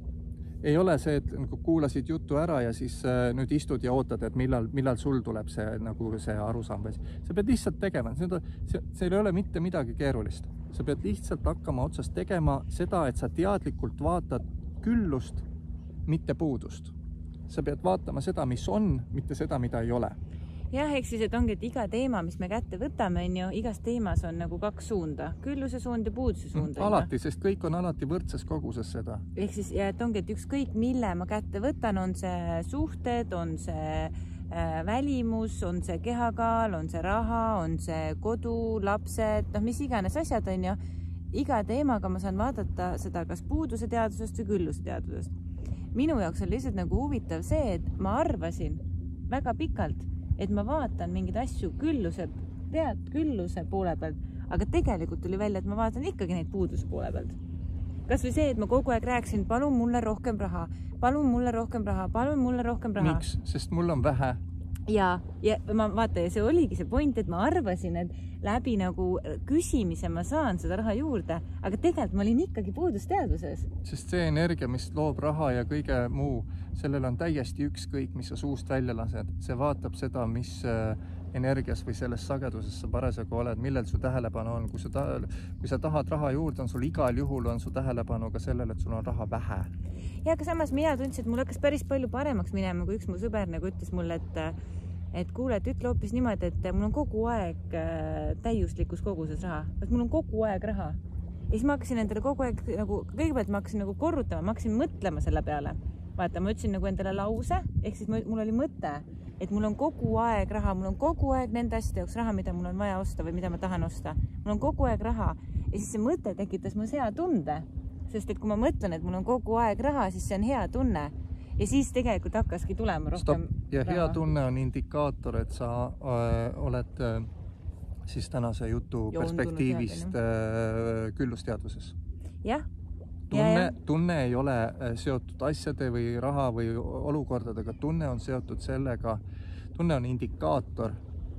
Ei ole see, et nagu kuulasid juttu ära ja siis nüüd istud ja ootad, et millal, millal sul tuleb see, nagu see arusaam. Sa pead lihtsalt tegema. See, see ei ole mitte midagi keerulist. Sa pead lihtsalt hakkama otsast tegema seda, et sa teadlikult vaatad küllust, mitte puudust. Sa pead vaatama seda, mis on, mitte seda, mida ei ole. Jah, ehk siis, et ongi, et iga teema, mis me kätte võtame, on ju, igas teemas on nagu kaks suunda. Külluse suund ja puuduse suund. Alati, sest kõik on alati võrdses koguses seda. Ehk siis, ja et ongi, et ükskõik mille ma kätte võtan, on see suhted, on see äh, välimus, on see kehakaal, on see raha, on see kodu, lapsed, noh, mis iganes asjad on ju. Iga teemaga ma saan vaadata seda kas puuduse teadusest või külluse teadusest. Minu jaoks on lihtsalt nagu huvitav see, et ma arvasin väga pikalt, et ma vaatan mingeid asju külluse, tead, külluse poole pealt, aga tegelikult tuli välja, et ma vaatan ikkagi neid puuduse poole pealt. Kas või see, et ma kogu aeg rääksin, palun mulle rohkem raha, palun mulle rohkem raha, palun mulle rohkem raha. Miks? Sest mul on vähe. Ja, ja ma vaata, ja see oligi see point, et ma arvasin, et läbi nagu küsimise ma saan seda raha juurde, aga tegelikult ma olin ikkagi puudusteaduses. Sest see energia, mis loob raha ja kõige muu, sellel on täiesti ükskõik, mis sa suust välja lased. See vaatab seda, mis energias või selles sageduses sa parasjagu oled, millel su tähelepanu on. Kui sa, ta, kui sa tahad raha juurde, on sul igal juhul on su tähelepanu ka sellele, et sul on raha vähe. Ja, aga samas mina tundsin, et mul hakkas päris palju paremaks minema, kui üks mu sõber nagu ütles mulle, et et kuule, et ütle hoopis niimoodi, et mul on kogu aeg täiuslikus koguses raha. Et mul on kogu aeg raha. Ja siis ma hakkasin endale kogu aeg, nagu, kõigepealt ma hakkasin nagu korrutama, ma hakkasin mõtlema selle peale. Vaata, ma ütlesin nagu endale lause, ehk siis mul oli mõte, et mul on kogu aeg raha, mul on kogu aeg nende asjade jaoks raha, mida mul on vaja osta või mida ma tahan osta. Mul on kogu aeg raha. Ja siis see mõte tekitas mu hea tunde. Sest et kui ma mõtlen, et mul on kogu aeg raha, siis see on hea tunne. Ja siis tegelikult hakkaski tulema rohkem Stop. Ja hea raha. Tunne on indikaator, et sa äh, oled äh, siis tänase jutu Joon perspektiivist äh, küllusteaduses. Jah. Tunne, ja, ja. tunne ei ole seotud asjade või raha või olukordadega. Tunne on seotud sellega, tunne on indikaator,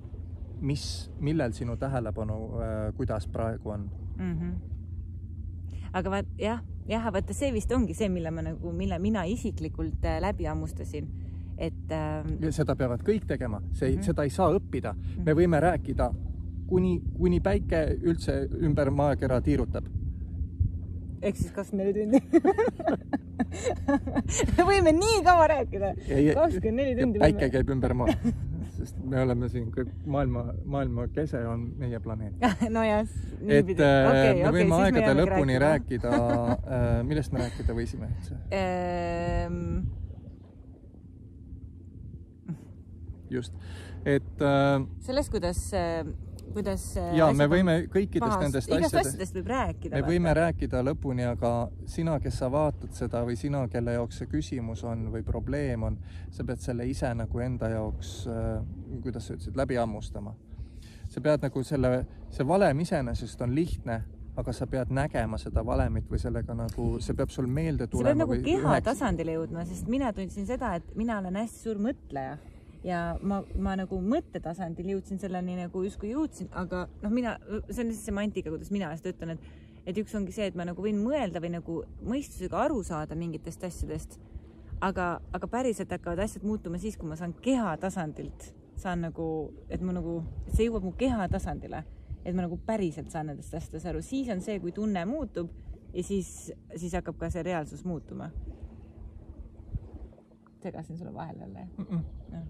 mis, millel sinu tähelepanu äh, kuidas praegu on. Mm-hmm. Aga vaat, jah, jah, vaata see vist ongi see, mille, ma, nagu, mille mina isiklikult läbi ammustasin. Et, äh... seda peavad kõik tegema. See, mm-hmm. Seda ei saa õppida. Me võime rääkida, kuni, kuni päike üldse ümber maakera tiirutab. Ehk siis kakskümmend neli tundi. Me võime nii kaua rääkida. kakskümmend neli tundi. Päike käib ümber maa. Sest me oleme siin kõik maailma, maailma kese on meie planeet. No jah, et okay, me võime okay, aegade lõpuni rääkida, rääkida millest me rääkida võisime? Ähm... Just. Et, äh... sellest, kuidas... kuidas ja me võime kõikidest pahast, nendest asjadest, asjadest võib rääkida. Me vaata. Võime rääkida lõpuni, aga sina, kes sa vaatad seda või sina, kelle jaoks see küsimus on või probleem on, sa pead selle ise nagu enda jaoks, kuidas sa ütlesid, läbi ammustama. Sa pead nagu selle, see valem iseenesest on lihtne, aga sa pead nägema seda valemit või sellega nagu, see peab sul meelde tulema. Sa pead nagu keha üheks... tasandile jõudma, sest mina tundsin seda, et mina olen hästi suur mõtleja. Ja ma, ma nagu mõttetasandil jõudsin selleni nagu justkui jõudsin, aga noh, mina, see on see mantika, kuidas mina seda ütlen, et, et üks ongi see, et ma nagu võin mõelda või nagu mõistusega aru saada mingitest asjadest, aga, aga päriselt hakkavad asjad muutuma siis, kui ma saan keha tasandilt, saan nagu, et ma nagu, et see jõuab mu keha tasandile, et ma nagu päriselt saan nendest asjadest aru, siis on see, kui tunne muutub ja siis, siis hakkab ka see reaalsus muutuma. segasin sulle vahele jälle mm. -mm. Ja.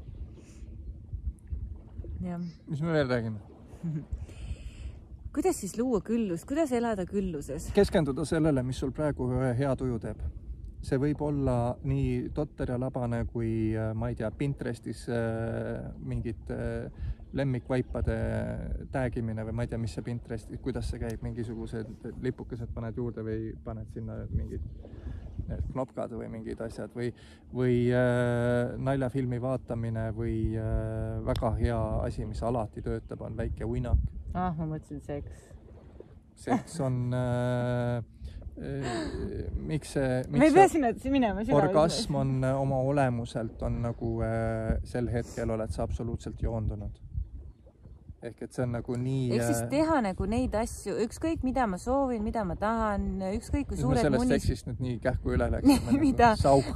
Ja. Mis me veel räägime? Kuidas siis luua küllust? Kuidas elada külluses? Keskenduda sellele, mis sul praegu hea tuju teeb. See võib olla nii totter ja labane kui, ma ei tea, Pinterestis mingid lemmikvaipade täägimine või ma ei tea, mis see Pinterestis, kuidas see käib, mingisugused lipukesed paned juurde või paned sinna mingid knopkad või mingid asjad või, või äh, naljafilmi vaatamine või äh, väga hea asi, mis alati töötab, on väike uinak. Ah, ma mõtlesin seks. Seks on äh, äh, miks see miks me ei pea sinna minema orgasm on oma olemuselt on nagu äh, sel hetkel oled sa absoluutselt joondunud. Ehk et see on nagu nii... Ehk siis teha nagu neid asju, ükskõik mida ma soovin, mida ma tahan, ükskõik kui suured sellest munist... seksist nüüd nii kähku üle läks. Mida? Nagu sauh.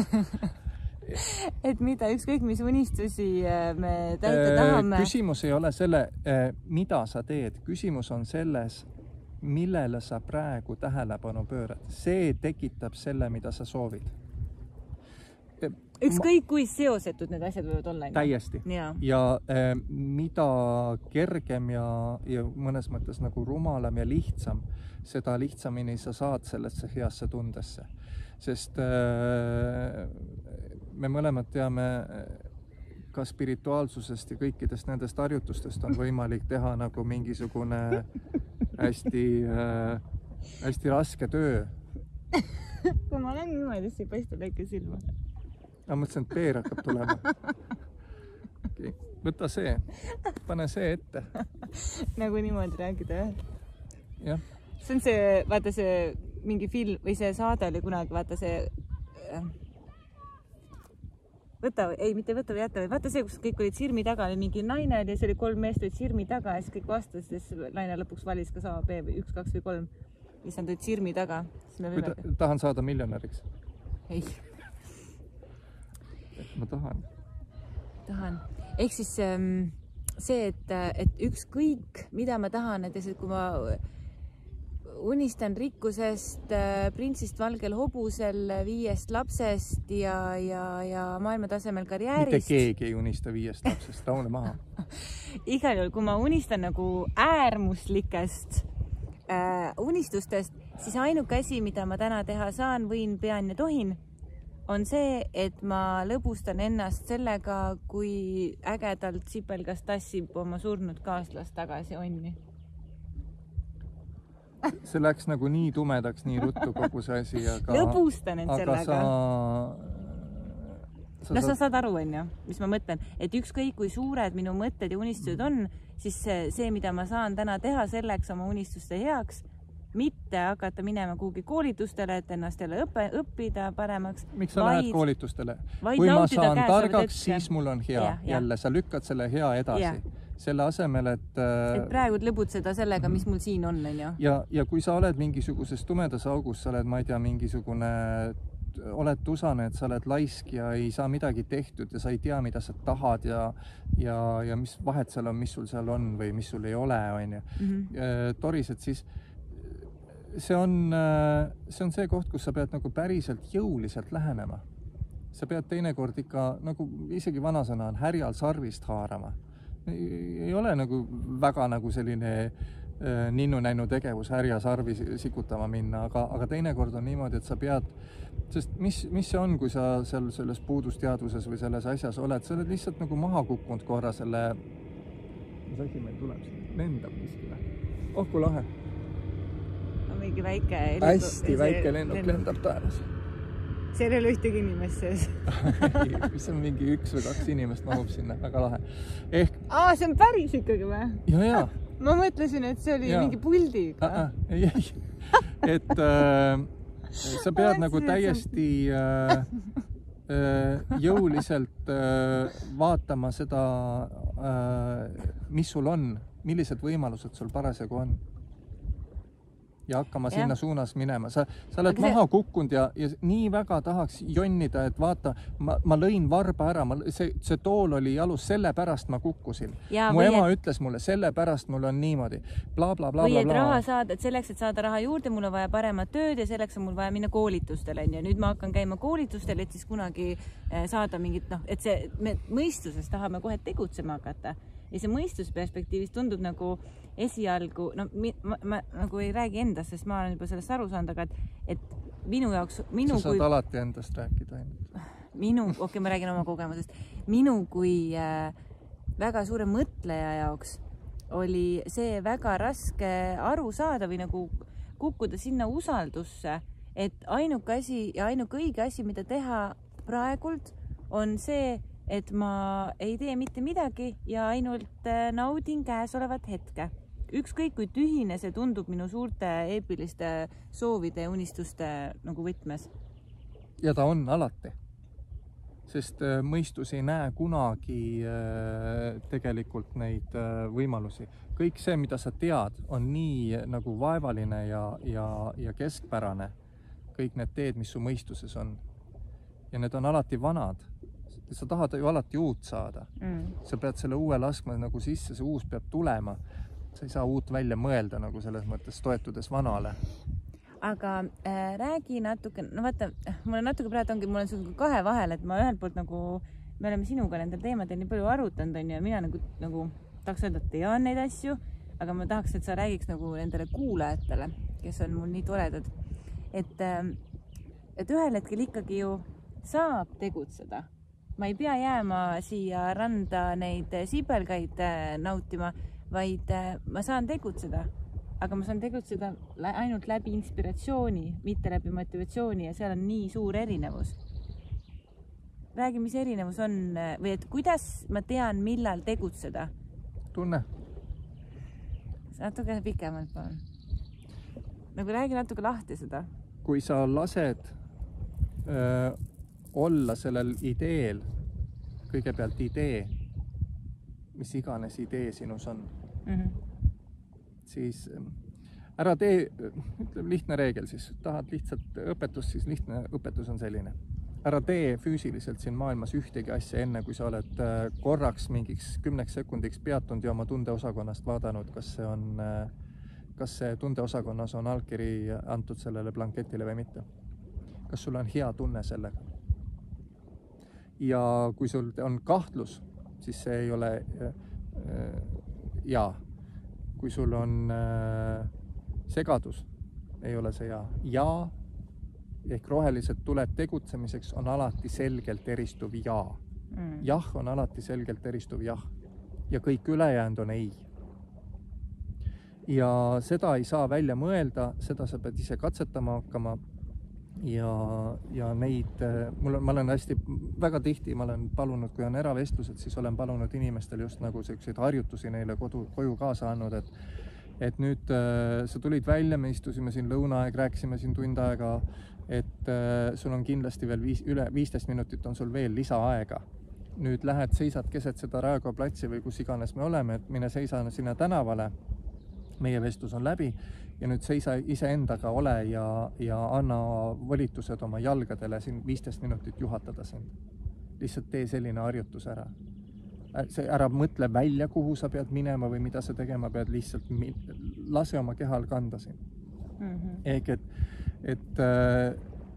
Et mida, ükskõik mis unistusi me täita tahame. Küsimus ei ole selle, mida sa teed. Küsimus on selles, millele sa praegu tähelepanu pöörad. See tekitab selle, mida sa soovid. Ükskõik kui seosetud need asjad võivad olla. Täiesti. Ja, ja eh, mida kergem ja, ja mõnes mõttes nagu rumalam ja lihtsam, seda lihtsamini sa saad sellesse heasse tundesse. Sest eh, me mõlemad teame ka spirituaalsusest ja kõikidest nendest harjutustest on võimalik teha nagu mingisugune hästi, äh, hästi raske töö. Kui ma olen niimoodi, siis ei paista väike silma. Ma mõtlesin, et peer hakkab tulema. Okay. Võta see, pane see ette. Nagu niimoodi rääkida, jah? Jah. See on see, vaata see mingi film või see saade oli kunagi, vaata see... Võta, ei, mitte võta või jätta, või vaata see, kus kõik olid sirmi taga, oli mingi naine ja siis oli kolm meest olid sirmi taga ja siis kõik vastas, siis naine lõpuks valis kas A, B või üks, kaks või kolm. Siis nad olid sirmi taga. Kui ta, tahan saada miljonäriks? Ei. Ma tahan. Tahan. Ehk siis see, et, et ükskõik, mida ma tahan, et kui ma unistan rikkusest, printsist valgel hobusel, viiest lapsest ja, ja, ja maailma tasemel karjäärist. Mitte keegi ei unista viiest lapsest, rahune maha. Igal juhul, kui ma unistan nagu äärmuslikest äh, unistustest, siis ainuke asi, mida ma täna teha saan, võin, pean ja tohin, on see, et ma lõbustan ennast sellega, kui ägedalt sipelgas tassib oma surnud kaaslast tagasi onni. See läks nagu nii tumedaks, nii ruttu kogu see asi, aga... Lõbustan end sellega. Sa... Sa no sa saad aru, on ju, mis ma mõtlen, et ükskõik kui suured minu mõtted ja unistused on, siis see, see, mida ma saan täna teha selleks oma unistuste heaks, mitte hakata minema kuhugi koolitustele, et ennast jälle õppe, õppida paremaks. Miks sa vaid, lähed koolitustele? Kui ma saan targaks, siis mul on hea. Ja, jälle, ja. Sa lükkad selle hea edasi. Ja. Selle asemel, et... Et praegu lõbutseda sellega, mis mul siin on, on ju. Ja, ja kui sa oled mingisuguses tumedas augus, sa oled, ma ei tea, mingisugune... oled tusane, et sa oled laisk ja ei saa midagi tehtud ja sa ei tea, mida sa tahad ja, ja, ja mis vahet seal on, mis sul seal on või mis sul ei ole, on ju. Mm-hmm. Torised, siis see on, see on see koht, kus sa pead nagu päriselt jõuliselt lähenema. Sa pead teinekord ikka, nagu isegi vanasõna on, härjal sarvist haarama. Ei, ei ole nagu väga nagu selline äh, ninnu-nännu tegevus härja sarvi sikutama minna, aga, aga teinekord on niimoodi, et sa pead, sest mis, mis see on, kui sa seal selles puudusteaduses või selles asjas oled, sa oled lihtsalt nagu maha kukkunud korra selle, mis asi meil tuleb siin, lendab miskile. Oh, kui lahe. Mingi väike... Hästi väike lennuk lendab taevas. Seal ei ole ühtegi inimest sees. See on mingi üks või kaks inimest mahub sinna, väga lahe. Ehk... Aa, see on päris ikkagi või? Ja, ja. Ma mõtlesin, et see oli ja. Mingi puldiga. Ah, ah, ei, ei. Et äh, sa pead nagu täiesti äh, äh, jõuliselt äh, vaatama seda, äh, mis sul on, millised võimalused sul parasjagu on. ja hakkama Ja. sinna suunas minema. Sa, sa oled Aga see- maha kukkunud ja, ja nii väga tahaks jonnida, et vaata, ma, ma lõin varba ära, ma, see, see tool oli jalus, sellepärast ma kukkusin. Ja, Mu või ema et- ütles mulle, sellepärast mul on niimoodi. Bla, bla, bla, või bla, et bla. raha saada, et selleks, et saada raha juurde, mul on vaja paremat tööd ja selleks on mul vaja minna koolitustele. Ja nüüd ma hakkan käima koolitustel, et siis kunagi eh, saada mingit, noh, et see, me mõistuses tahame kohe tegutsema hakata. Ja see mõistusperspektiivis tundub nagu esialgu, no mi, ma, ma nagu ei räägi endast, sest ma olen juba sellest aru saanud, aga et, et minu jaoks, minu Sa saad kui, alati endast rääkida ainult. minu, okei okay,, ma räägin oma kogemusest, minu kui äh, väga suure mõtleja jaoks oli see väga raske aru saada või nagu kukkuda sinna usaldusse, et ainuke asi ja ainuke õige asi, mida teha praegult, on see, et ma ei tee mitte midagi ja ainult äh, naudin käesolevat hetke. Ükskõik kui tühine see tundub minu suurte eepiliste soovide ja unistuste nagu võtmes. Ja ta on alati. Sest äh, mõistus ei näe kunagi äh, tegelikult neid äh, võimalusi. Kõik see, mida sa tead, on nii äh, nagu vaevaline ja, ja, ja keskpärane. Kõik need teed, mis su mõistuses on. Ja need on alati vanad. Sa tahad ju alati uut saada. Mm. Sa pead selle uue laskma nagu sisse, see uus peab tulema. Sa ei saa uut välja mõelda nagu selles mõttes toetudes vanale. Aga äh, räägi natuke, no vaata, mul on natuke praegu ongi, mul on selline kahe vahel, et ma ühelt poolt nagu, me oleme sinuga nendel teemadel nii palju arutanud, on ju, ja mina nagu, nagu tahaks öelda, et tean neid asju, aga ma tahaks, et sa räägiks nagu nendele kuulajatele, kes on mul nii toredad. Et, äh, et ühel hetkel ikkagi ju saab tegutseda. Ma ei pea jääma siia randa neid sibelgaid nautima, vaid ma saan tegutseda. Aga ma saan tegutseda ainult läbi inspiratsiooni, mitte läbi motivatsiooni ja seal on nii suur erinevus. Räägi, mis erinevus on või et kuidas ma tean, millal tegutseda? Tunne. Natuke pikemalt palun. Nagu räägi natuke lahti seda. Kui sa lased öö, olla sellel ideel, kõigepealt idee, mis iganes idee sinus on, mm-hmm. siis ära tee, ütleb lihtne reegel siis, tahad lihtsalt õpetust, siis lihtne õpetus on selline. Ära tee füüsiliselt siin maailmas ühtegi asja enne, kui sa oled korraks mingiks kümneks sekundiks peatunud ja oma tundeosakonnast vaadanud, kas see on, kas see tundeosakonnas on allkiri antud sellele blanketile või mitte. Kas sul on hea tunne sellega? Ja kui sul on kahtlus, siis see ei ole äh, ja. Kui sul on äh, segadus, ei ole see ja. Ja ehk rohelised tuled tegutsemiseks on alati selgelt eristuv ja. Mm. Jah on alati selgelt eristuv jah. Ja kõik ülejäänud on ei. Ja seda ei saa välja mõelda, seda sa pead ise katsetama hakkama. Ja, ja neid, mul on, ma olen hästi, väga tihti ma olen palunud, kui on eravestlused, siis olen palunud inimestel just nagu selliseid harjutusi neile kodu, koju kaasa andnud, et, et nüüd äh, sa tulid välja, me istusime siin lõunaaeg, rääkisime siin tund aega, et äh, sul on kindlasti veel viis, üle viisteist minutit on sul veel lisaaega. Nüüd lähed, seisad keset seda Raekoja platsi või kus iganes me oleme, et mine seisa sinna tänavale, meie vestlus on läbi ja nüüd seisa iseendaga ole ja, ja anna volitused oma jalgadele siin viisteist minutit juhatada sind. Lihtsalt tee selline harjutus ära. Ära mõtle välja, kuhu sa pead minema või mida sa tegema pead, lihtsalt lase oma kehal kanda siin. Mm-hmm. Ehk et, et äh,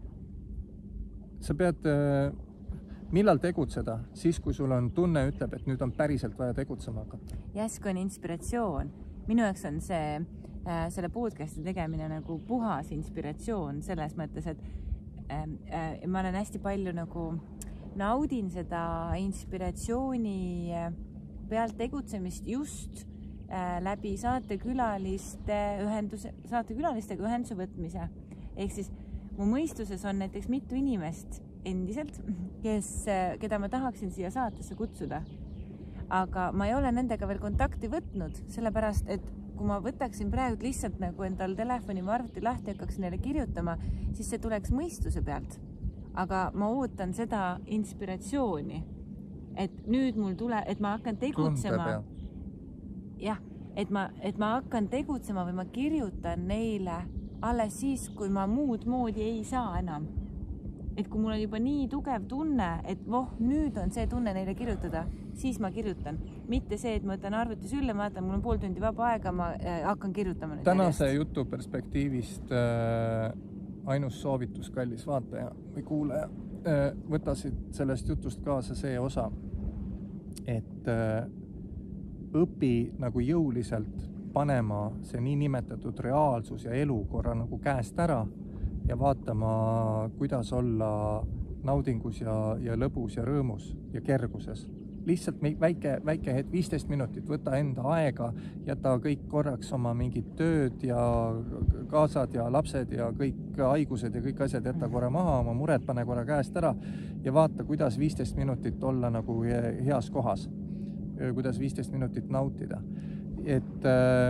sa pead äh, millal tegutseda, siis kui sul on tunne, ütleb, et nüüd on päriselt vaja tegutsema hakata. Jäsku on inspiratsioon. Minu jaoks on see, äh, selle podcasti tegemine nagu puhas inspiratsioon selles mõttes, et äh, äh, ma olen hästi palju nagu naudin seda inspiratsiooni pealt tegutsemist just äh, läbi saatekülaliste ühenduse, saatekülalistega ühenduse võtmise. Ehk siis mu mõistuses on näiteks mitu inimest endiselt, kes, keda ma tahaksin siia saatesse kutsuda. Aga ma ei ole nendega veel kontakti võtnud, sellepärast, et kui ma võtaksin praegu lihtsalt nagu endal telefoni või arvuti lahti ja hakkaks neile kirjutama, siis see tuleks mõistuse pealt. Aga ma ootan seda inspiratsiooni, et nüüd mul tule, et ma hakkan tegutsema. Jah, et ma, et ma hakkan tegutsema või ma kirjutan neile alles siis, kui ma muud moodi ei saa enam. Et kui mul on juba nii tugev tunne, et voh, nüüd on see tunne neile kirjutada, siis ma kirjutan. Mitte see, et ma võtan arvuti sülle, ma vaatan, mul on pool tundi vaba aega, ma äh, hakkan kirjutama. Tänase jutu perspektiivist äh, ainus soovitus, kallis vaataja või kuulaja, äh, võtasid sellest jutust kaasa see osa, et äh, õpi nagu jõuliselt panema see nii nimetatud reaalsus ja elu korra nagu käest ära ja vaatama, kuidas olla naudingus ja, ja lõbus ja rõõmus ja kerguses. Lihtsalt väike, väike hetk, viisteist minutit, võta enda aega, jäta kõik korraks oma mingid tööd ja kaasad ja lapsed ja kõik haigused ja kõik asjad jäta korra maha, oma mured pane korra käest ära ja vaata, kuidas viisteist minutit olla nagu heas kohas. Kuidas viisteist minutit nautida. Et äh,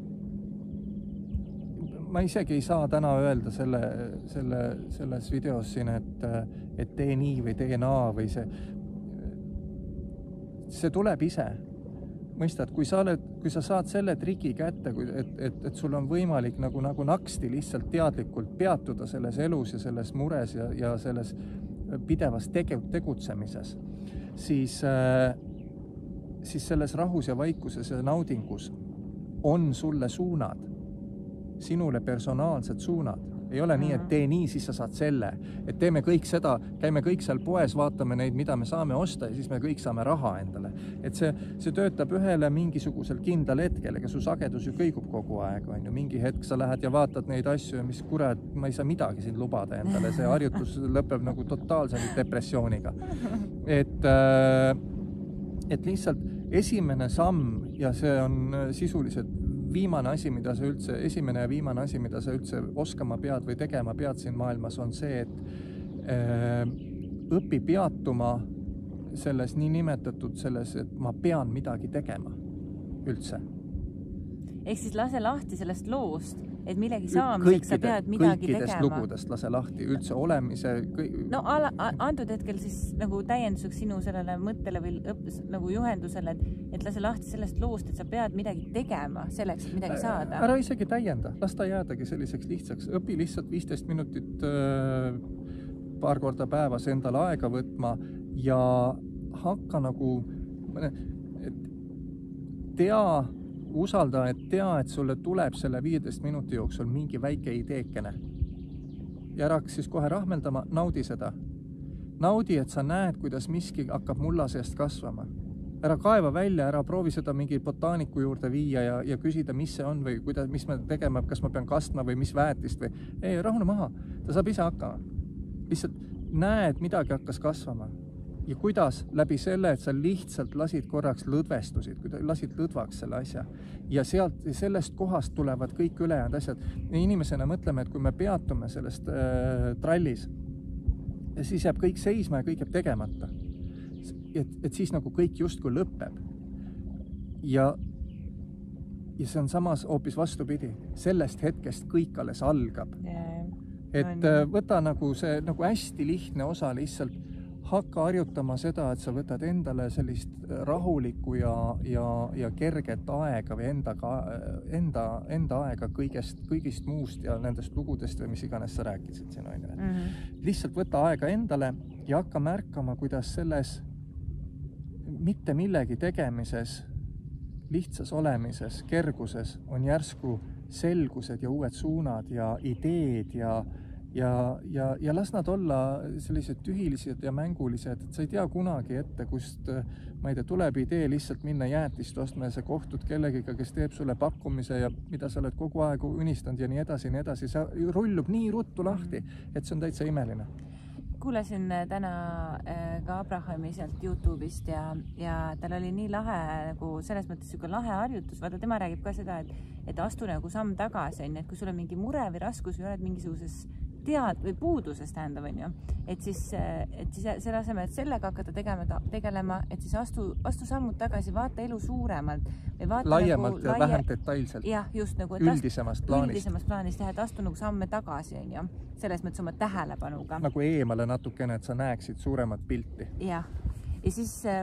ma isegi ei saa täna öelda selle, selle, selles videos siin, et, et tee nii või tee naa või see, see tuleb ise. Mõistad, kui sa, oled, kui sa saad selle triki kätte, et, et, et sul on võimalik nagu, nagu naksti lihtsalt teadlikult peatuda selles elus ja selles mures ja, ja selles pidevas tege, tegutsemises, siis äh, siis selles rahus ja vaikuses ja naudingus on sulle suunad, sinule personaalsed suunad. Ei ole nii, et tee nii, siis sa saad selle. Et teeme kõik seda, käime kõik seal poes, vaatame neid, mida me saame osta ja siis me kõik saame raha endale. Et see, see töötab ühele mingisugusel kindlal hetkel, ega su sagedus ju kõigub kogu aeg. On ju. Mingi hetk sa lähed ja vaatad neid asju ja mis kurat, ma ei saa midagi siin lubada endale. See harjutus lõpeb nagu totaalse depressiooniga. Et, et lihtsalt esimene samm ja see on sisuliselt viimane asi, mida sa üldse, esimene ja viimane asi, mida sa üldse oskama pead või tegema pead siin maailmas, on see, et äh, õpi peatuma selles nii nimetatud selles, et ma pean midagi tegema üldse. Ehk siis lase lahti sellest loost, et millegi saamiseks sa pead midagi tegema. Kõikidest lugudest lase lahti, üldse olemise... Kõik... No ala, antud hetkel siis nagu täienduseks sinu sellele mõttele või õppes, nagu juhendusele, et, et lase lahti sellest loost, et sa pead midagi tegema selleks, et midagi saada. Ära isegi täienda, las ta jäädagi selliseks lihtsaks. Õpi lihtsalt viisteist minutit äh, paar korda päevas endale aega võtma ja hakka nagu et tea usalda, et tea, et sulle tuleb selle viieteist minuti jooksul mingi väike ideekene. Ja ära siis kohe rahmeldama, naudi seda. Naudi, et sa näed, kuidas miski hakkab mulla seest kasvama. Ära kaeva välja, ära proovi seda mingi botaaniku juurde viia ja, ja küsida, mis see on või kuidas, mis me tegema, kas ma pean kastma või mis väetist või... Ei, rahune maha. Ta saab ise hakkama. Lihtsalt näed, midagi hakkas kasvama. Ja kuidas läbi selle, et sa lihtsalt lasid korraks lõdvestusid, kui lasid lõdvaks selle asja. Ja sealt, sellest kohast tulevad kõik ülejäänud asjad. Ja inimesena mõtleme, et kui me peatume sellest äh, trallis, siis jääb kõik seisma ja kõik jääb tegemata. Et, et siis nagu kõik justkui lõpeb. Ja, ja see on samas hoopis vastupidi. Sellest hetkest kõik alles algab. Yeah. Et äh, võta nagu see nagu hästi lihtne osa lihtsalt hakka harjutama seda, et sa võtad endale sellist rahulikku ja, ja, ja kerget aega või enda, enda, enda aega kõigest, kõigist muust ja nendest lugudest või mis iganes sa rääkisid siin. On. Mm -hmm. Lihtsalt võta aega endale ja hakka märkama, kuidas selles mitte millegi tegemises, lihtsas olemises, kerguses on järsku selgused ja uued suunad ja ideed ja Ja, ja, ja las nad olla sellised tühilised ja mängulised, et sa ei tea kunagi ette, kust ma ei tea, tuleb idee lihtsalt minna jäätist ostma ja sa kohtud kellegiga, kes teeb sulle pakkumise ja mida sa oled kogu aeg unistanud ja nii edasi, nii edasi. See rullub nii ruttu lahti, et see on täitsa imeline. Kuulasin täna ka Abrahami sealt YouTube'ist ja, ja tal oli nii lahe, nagu selles mõttes süke lahe harjutus. Vaata, tema räägib ka seda, et, et astu nagu samm tagasi, et kui sul on mingi mure või raskus või oled mingisuguses tead või puudusest tähendab, on ju. Et siis, et siis selle asemel, et sellega hakata tegema, tegelema, et siis astu, astu sammud tagasi, vaata elu suuremalt. Või vaata laiemalt nagu, ja laie... vähem detailselt. Jah, just nagu, et üldisemast plaanist. Üldisemast plaanist teha, et astu nagu samme tagasi, on ju. Selles mõttes oma tähelepanuga. Nagu eemale natukene, et sa näeksid suuremat pilti. Jah. Ja siis, äh,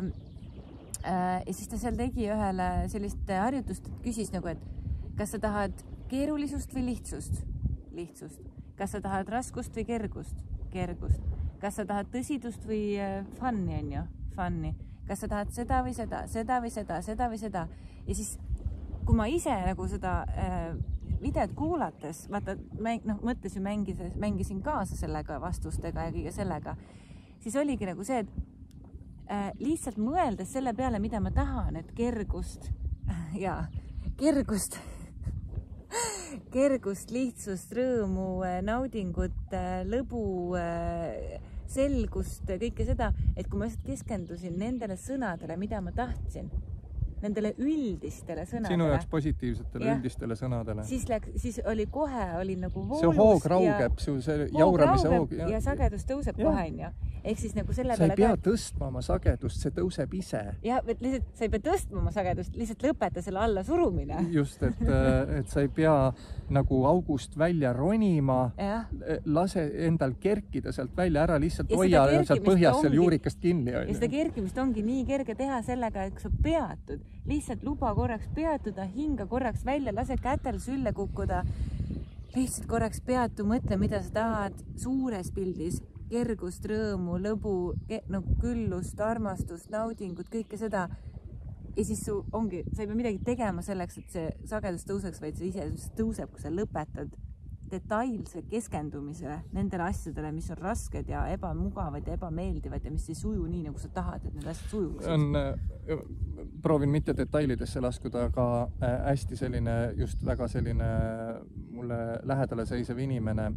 ja siis ta seal tegi ühele sellist harjutust, et küsis nagu, et kas sa tahad keerulisust või lihtsust? lihtsust. Kas sa tahad raskust või kergust? Kergust. Kas sa tahad tõsidust või fun'i, on ju? Fun'i. Kas sa tahad seda või seda, seda või seda, seda või seda. Ja siis, kui ma ise nagu seda äh, videot kuulates, vaata, noh, mõttes ju mängisin, mängisin kaasa sellega vastustega ja kõige sellega, siis oligi nagu see, et äh, lihtsalt mõeldes selle peale, mida ma tahan, et kergust ja kergust kergust, lihtsust, rõõmu, naudingut, lõbu, selgust, kõike seda, et kui ma lihtsalt keskendusin nendele sõnadele, mida ma tahtsin, nendele üldistele sõnadele. Sinu jaoks positiivsetele ja, üldistele sõnadele. Siis, läks, siis oli kohe, oli nagu voolus. See hoog raugeb, ja, see jauramise hoog. Ja, ja sagedus tõuseb ja. Kohe, ja. Ehk siis nagu selle sa peale... Sa ei pea ka... tõstma oma sagedust, see tõuseb ise. Ja, et lihtsalt sa ei pea tõstma oma sagedust, lihtsalt lõpeta selle alla surumine. Just, et, et sa ei pea nagu august välja ronima, ja. Lase endal kerkida sealt välja ära, lihtsalt ja hoia sealt põhjas ongi... seal juurikast kinni. Ja seda kerkimist ongi nii kerge teha sellega, et kui sa peatud, lihtsalt luba korraks peatuda, hinga korraks välja, lase kätel sülle kukkuda, lihtsalt korraks peatu, mõtle, mida sa tahad suures pildis, kergust, rõõmu, lõbu, no, küllust, armastust, naudingut, kõike seda. Ja siis su ongi, sa ei pea midagi tegema selleks, et see sagedus tõuseks, vaid see ise tõuseb, kui sa lõpetad detailse keskendumisele nendele asjadele, mis on rasked ja ebamugavad ja ebameeldivad ja mis ei suju nii, nagu sa tahad, et need asjad sujuksid. On, proovin mitte detailidesse laskuda, aga hästi selline, just väga selline mulle lähedale seisev inimene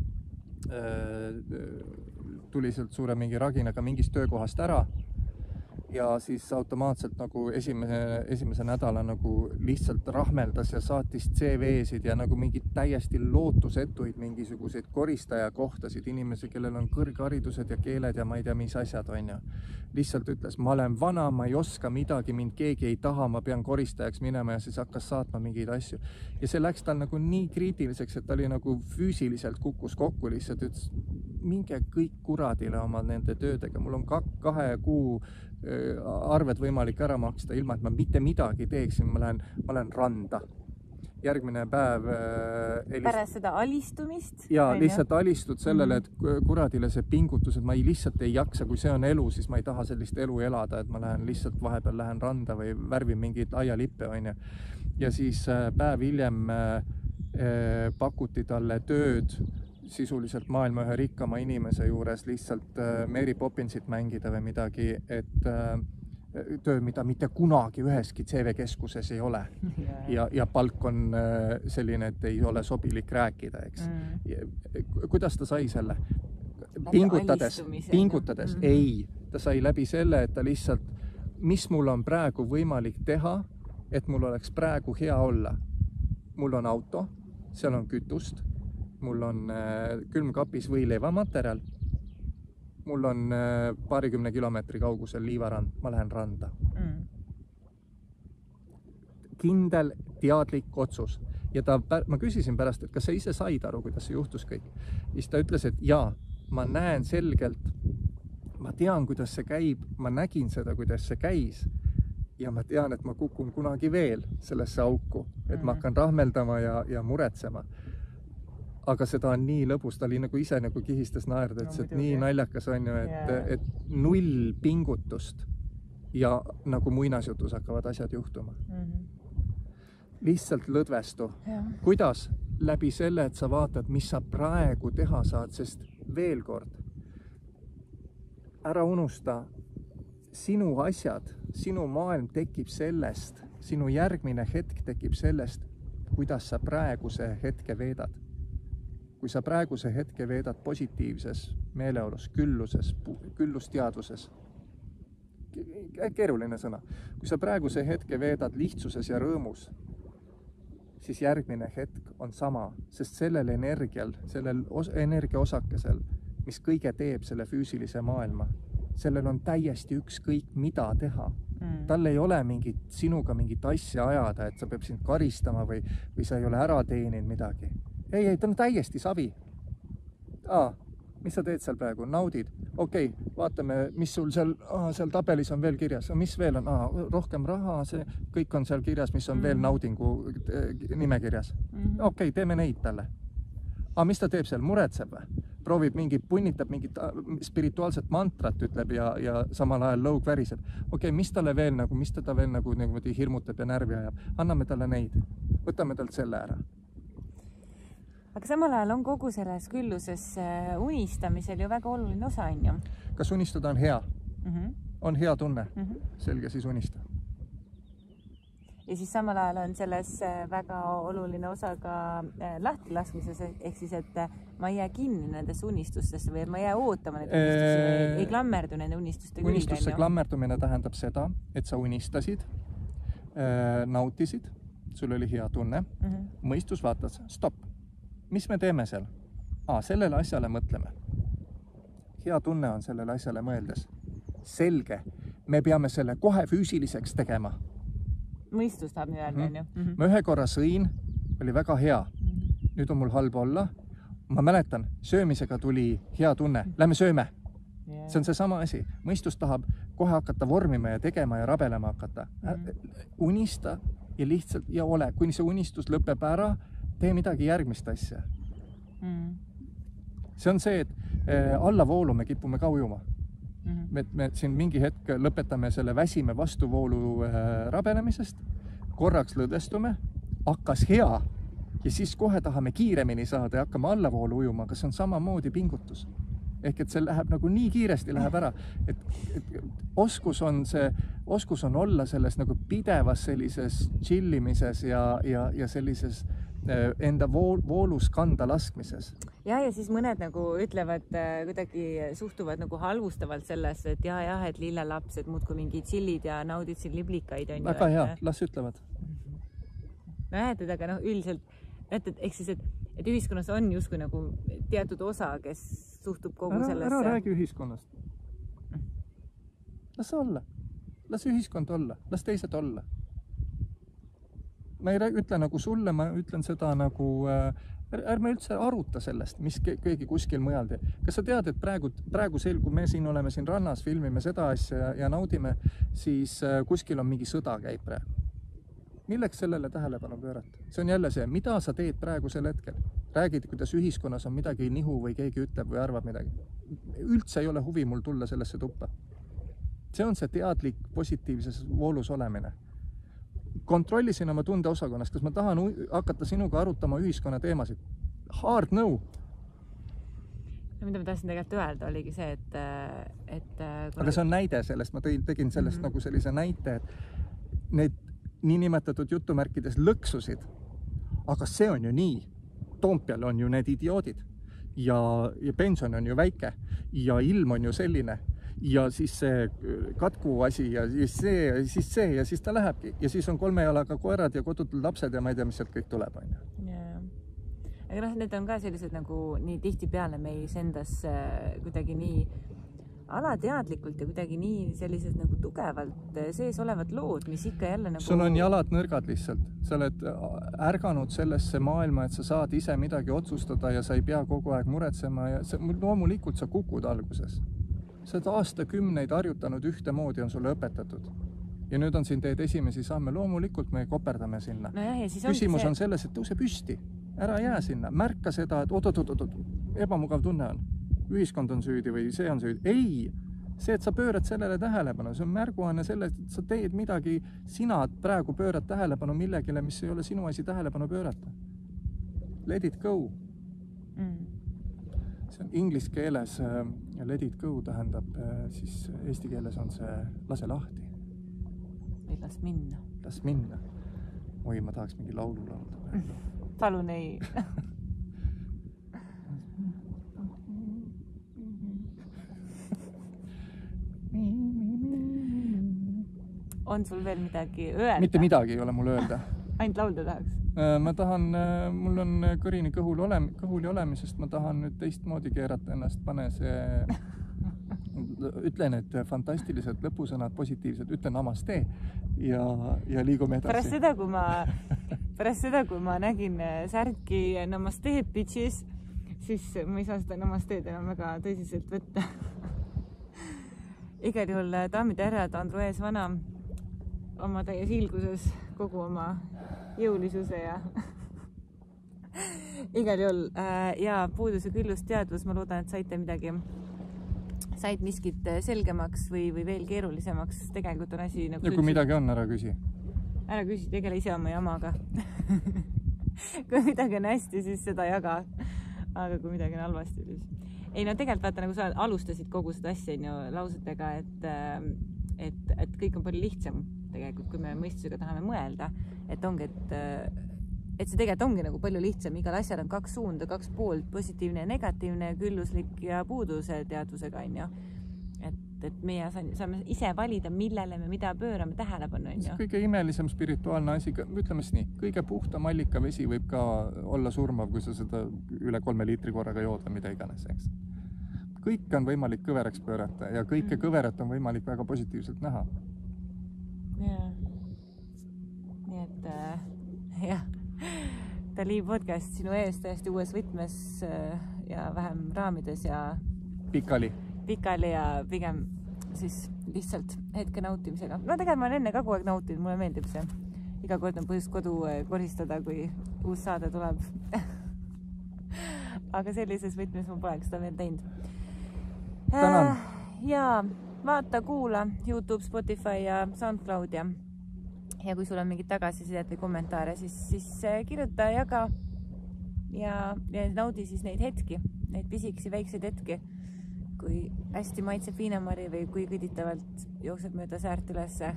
tuli sealt suure mingi raginaga mingist töökohast ära ja siis automaatselt nagu esimese, esimese nädala nagu lihtsalt rahmeldas ja saatis C V-sid ja nagu mingid täiesti lootusetuid mingisuguseid koristaja kohtasid, inimesi, kellel on kõrgharidused ja keeled ja ma ei tea, mis asjad on ju. Lihtsalt ütles, ma olen vana, ma ei oska midagi, mind keegi ei taha, ma pean koristajaks minema ja siis hakkas saatma mingeid asju. Ja see läks tal nagu nii kriitiliseks, et ta oli nagu füüsiliselt kukkus kokku, lihtsalt ütles, minge kõik kuradile oma nende töödega, mul on kahe kuu arved võimalik ära maksta, ilma et ma mitte midagi teeksin, ma lähen, ma lähen randa. Järgmine päev helist... pärast seda alistumist? Ja lihtsalt alistud sellele, et kuradile see pingutus, et ma ei, lihtsalt ei jaksa, kui see on elu, siis ma ei taha sellist elu elada, et ma lähen lihtsalt vahepeal lähen randa või värvin mingeid aialippe, on ju. Ja siis päev hiljem pakuti talle tööd sisuliselt maailma ühe rikkama inimese juures lihtsalt Mary Poppinsit mängida või midagi, et töö, mida mitte kunagi üheski C V-keskuses ei ole. Ja, ja palk on selline, et ei ole sobilik rääkida, eks. Mm. Kuidas ta sai selle? Pingutades, pingutades, mm. ei. Ta sai läbi selle, et ta lihtsalt, mis mul on praegu võimalik teha, et mul oleks praegu hea olla. Mul on auto, seal on kütust, mul on külmkapis võileivamaterjal, mul on paarikümne kilomeetri kaugusel liivarand, ma lähen randa. Mm. Kindel, teadlik otsus. Ja ta, ma küsisin pärast, et kas sa ise said aru, kuidas see juhtus kõik. Ja siis ta ütles, et jaa, ma näen selgelt, ma tean, kuidas see käib, ma nägin seda, kuidas see käis. Ja ma tean, et ma kukun kunagi veel sellesse auku, et ma hakkan rahmeldama ja, ja muretsema. Aga seda on nii lõbus, ta oli nagu ise nagu kihistas naerda, et no, see nii naljakas on ju, et, yeah. et null pingutust ja nagu muinasjutus hakkavad asjad juhtuma. Mm-hmm. Lihtsalt lõdvestu. Yeah. Kuidas? Läbi selle, et sa vaatad, mis sa praegu teha saad, sest veel kord, ära unusta, sinu asjad, sinu maailm tekib sellest, sinu järgmine hetk tekib sellest, kuidas sa praeguse hetke veedad. Kui sa praeguse hetke veedad positiivses meeleolus, külluses, küllusteadvuses, keeruline sõna, kui sa praeguse hetke veedad lihtsuses ja rõõmus, siis järgmine hetk on sama, sest sellel energial, sellel energiaosakesel, mis kõige teeb selle füüsilise maailma, sellel on täiesti ükskõik mida teha. Mm. Tal ei ole mingit, sinuga mingit asja ajada, et sa peab sind karistama või, või sa ei ole ära teeninud midagi. Ei, ei, ta on täiesti savi. Aa, mis sa teed seal praegu? Naudid? Okei, okay, vaatame, mis sul seal, aa, seal tabelis on veel kirjas. Mis veel on? Aa, rohkem raha, see kõik on seal kirjas, mis on mm. veel naudingu nimekirjas. Mm. Okei, okay, teeme neid talle. Aga mis ta teeb seal? Muretseb või? Proovib mingi, punnitab mingit spirituaalset mantrat, ütleb ja, ja samal ajal lõug väriseb. Okei, okay, mis talle veel nagu, mis teda veel nagu, nagu hirmutab ja närvi ajab? Anname talle neid. Võtame talt selle ära. Aga samal ajal on kogu selles külluses unistamisel ju väga oluline osa, on ju? Kas unistada on hea? Mm -hmm. On hea tunne? Mm -hmm. Selge, siis unista. Ja siis samal ajal on selles väga oluline osa ka lahti laskmises, ehk siis, et ma ei jää kinni nendesse unistustesse või ma ei jää ootama neid unistusi või ei klammerdu nende unistuste külge. Unistusse klammerdumine tähendab seda, et sa unistasid, nautisid, sul oli hea tunne, mm -hmm. mõistus vaatas, stopp, mis me teeme seal? Aa, sellele asjale mõtleme. Hea tunne on sellele asjale mõeldes. Selge, me peame selle kohe füüsiliseks tegema. Mõistus tahab nii öelda, on ju? Mm -hmm. Ma ühe korra sõin, oli väga hea. Mm -hmm. Nüüd on mul halb olla. Ma mäletan, söömisega tuli hea tunne. Lähme sööme. Yeah. See on see sama asi. Mõistus tahab kohe hakata vormima ja tegema ja rabelema hakata. Mm -hmm. Unista ja lihtsalt ja ole. Kuni see unistus lõpeb ära, tee midagi järgmist asja. Mm -hmm. See on see, et eh, allavoolu me kipume ka ujuma. Mm -hmm. me, me siin mingi hetk lõpetame selle väsime vastuvoolu äh, rabelemisest, korraks lõdvestume, hakkas hea ja siis kohe tahame kiiremini saada ja hakkame allavoolu ujuma, aga see on samamoodi pingutus. Ehk et see läheb nagu nii kiiresti läheb ära, et, et oskus on see, oskus on olla selles nagu pidevas sellises chillimises ja, ja, ja sellises enda vool, voolus kanda laskmises. Ja, ja siis mõned nagu ütlevad, kuidagi suhtuvad nagu halvustavalt sellesse, et jah, jah, et lillelaps, et muudku mingi chillid ja naudid siin liblikaid. On väga ju, hea, et... las ütlevad. No näed, aga noh, üldiselt, et, et, eks siis, et, et ühiskonnas on justkui nagu teatud osa, kes suhtub kogu ära, sellesse. Ära räägi ühiskonnast. Las olla. Las ühiskond olla. Las teised olla. Ma ei ütle nagu sulle, ma ütlen seda nagu, ärme üldse aruta sellest, mis keegi kuskil mujal teeb. Kas sa tead, et praegu, praegu sel, kui me siin oleme siin rannas, filmime seda asja ja, ja naudime, siis kuskil on mingi sõda käib praegu. Milleks sellele tähelepanu pöörata? See on jälle see, mida sa teed praegu sel hetkel? Räägid, kuidas ühiskonnas on midagi nihu või keegi ütleb või arvab midagi. Üldse ei ole huvi mul tulla sellesse tuppa. See on see teadlik positiivses voolus olemine. Kontrollisin oma tundeosakonnast, kas ma tahan hakata sinuga arutama ühiskonna teemasid. Hard no. No, mida ma tahtsin tegelikult öelda, oligi see, et... et kuna... Aga see on näide sellest, ma tõin, tegin sellest mm -hmm. nagu sellise näite, et need niinimetatud jutumärkides lõksusid. Aga see on ju nii. Toompeal on ju need idioodid. Ja, ja pension on ju väike. Ja ilm on ju selline. Ja siis see katku asi ja siis see ja siis see ja siis ta lähebki. Ja siis on kolme jalaga koerad ja kodutud lapsed ja ma ei tea, mis sealt kõik tuleb. On ju. Yeah. Aga noh, need on ka sellised nagu nii tihti peale meis endas kuidagi nii alateadlikult ja kuidagi nii sellised nagu tugevalt sees olevad lood, mis ikka jälle nagu... Sul on jalad nõrgad lihtsalt. Sa oled ärganud sellesse maailma, et sa saad ise midagi otsustada ja sa ei pea kogu aeg muretsema ja sa, loomulikult sa kukud alguses. Sa oled aastakümneid harjutanud ühtemoodi on sulle õpetatud. Ja nüüd on siin teed esimesi samme. Loomulikult me koperdame sinna. No jah, ja siis Küsimus see... on selles, et tõuse püsti. Ära jää sinna. Märka seda, et oot-oot-oot-oot, ebamugav tunne on. Ühiskond on süüdi või see on süüdi. Ei! See, et sa pöörad sellele tähelepanu, see on märguanne sellest, et sa teed midagi, sina praegu pöörad tähelepanu millegile, mis ei ole sinu asi tähelepanu pöörata. Let it go. Mm. See on inglise keeles let it go tähendab, siis eesti keeles on see lase lahti. Või las minna. Las minna. Oi, ma tahaks mingi laulu laulda. Palun ei. On sul veel midagi öelda? Mitte midagi ei ole mul öelda. Ainult laulda tahaks? Ma tahan, mul on kõrini kõhul olem, kõhuli olemisest, ma tahan nüüd teistmoodi keerata ennast, pane see, ütlen, et fantastilised lõpusõnad, positiivsed, ütlen namaste ja, ja liigume edasi. Pärast seda, kui ma, pärast seda, kui ma nägin särki namaste bitches, siis ma ei saa seda namasteed enam väga tõsiselt võtta. Igal juhul daamid ja härrad, Andru Ees Vana oma täies ilguses kogu oma jõulisuse ja igal juhul äh, ja puuduse küllust teadvus, ma loodan, et saite midagi, said miskit selgemaks või, või veel keerulisemaks. Tegelikult on asi nagu... Ja kui midagi on, ära küsi. Ära küsi, tegele ise oma jamaga. Kui midagi on hästi, siis seda jaga. Aga kui midagi on halvasti, siis... Ei, no tegelikult vaata, nagu sa alustasid kogu seda asja ju, lausetega, et, et, et kõik on palju lihtsam tegelikult, kui me mõistusega tahame mõelda. Et ongi, et, et see tegelikult ongi nagu palju lihtsam. Igal asjal on kaks suunda, kaks poolt, positiivne ja negatiivne, külluslik ja puuduse teadvusega, on ju. Et, et meie saame ise valida, millele me mida pöörame tähelepanu, on ju. Kõige imelisem spirituaalne asi, ütleme siis nii, kõige puhta mallika vesi võib ka olla surmav, kui sa seda üle kolme liitri korraga jood või mida iganes, eks. Kõik on võimalik kõveraks pöörata ja kõike mm. kõverat on võimalik väga positiivselt näha. Jaa. Nii et äh, jah, Dali podcast sinu ees täiesti uues võtmes äh, ja vähem raamides ja pikali. pikali ja pigem siis lihtsalt hetke nautimisega. No tegelikult ma olen enne ka kogu aeg nautinud, mulle meeldib see. Iga kord on põhjust kodu koristada, kui uus saade tuleb. Aga sellises võtmes ma poleks seda veel teinud. Tänan. Ja vaata, kuula YouTube, Spotify ja SoundCloud ja, ja kui sul on mingid tagasisidet või kommentaare, siis, siis kirjuta, jaga ja, ja naudi siis neid hetki, neid pisiksi väikseid hetki, kui hästi maitseb viinamari või kui kõditavalt jookseb mööda säärt ülesse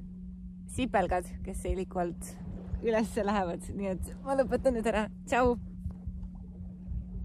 sipelgad, kes seiliku alt ülesse lähevad. Nii et ma lõpetan nüüd ära. Tšau!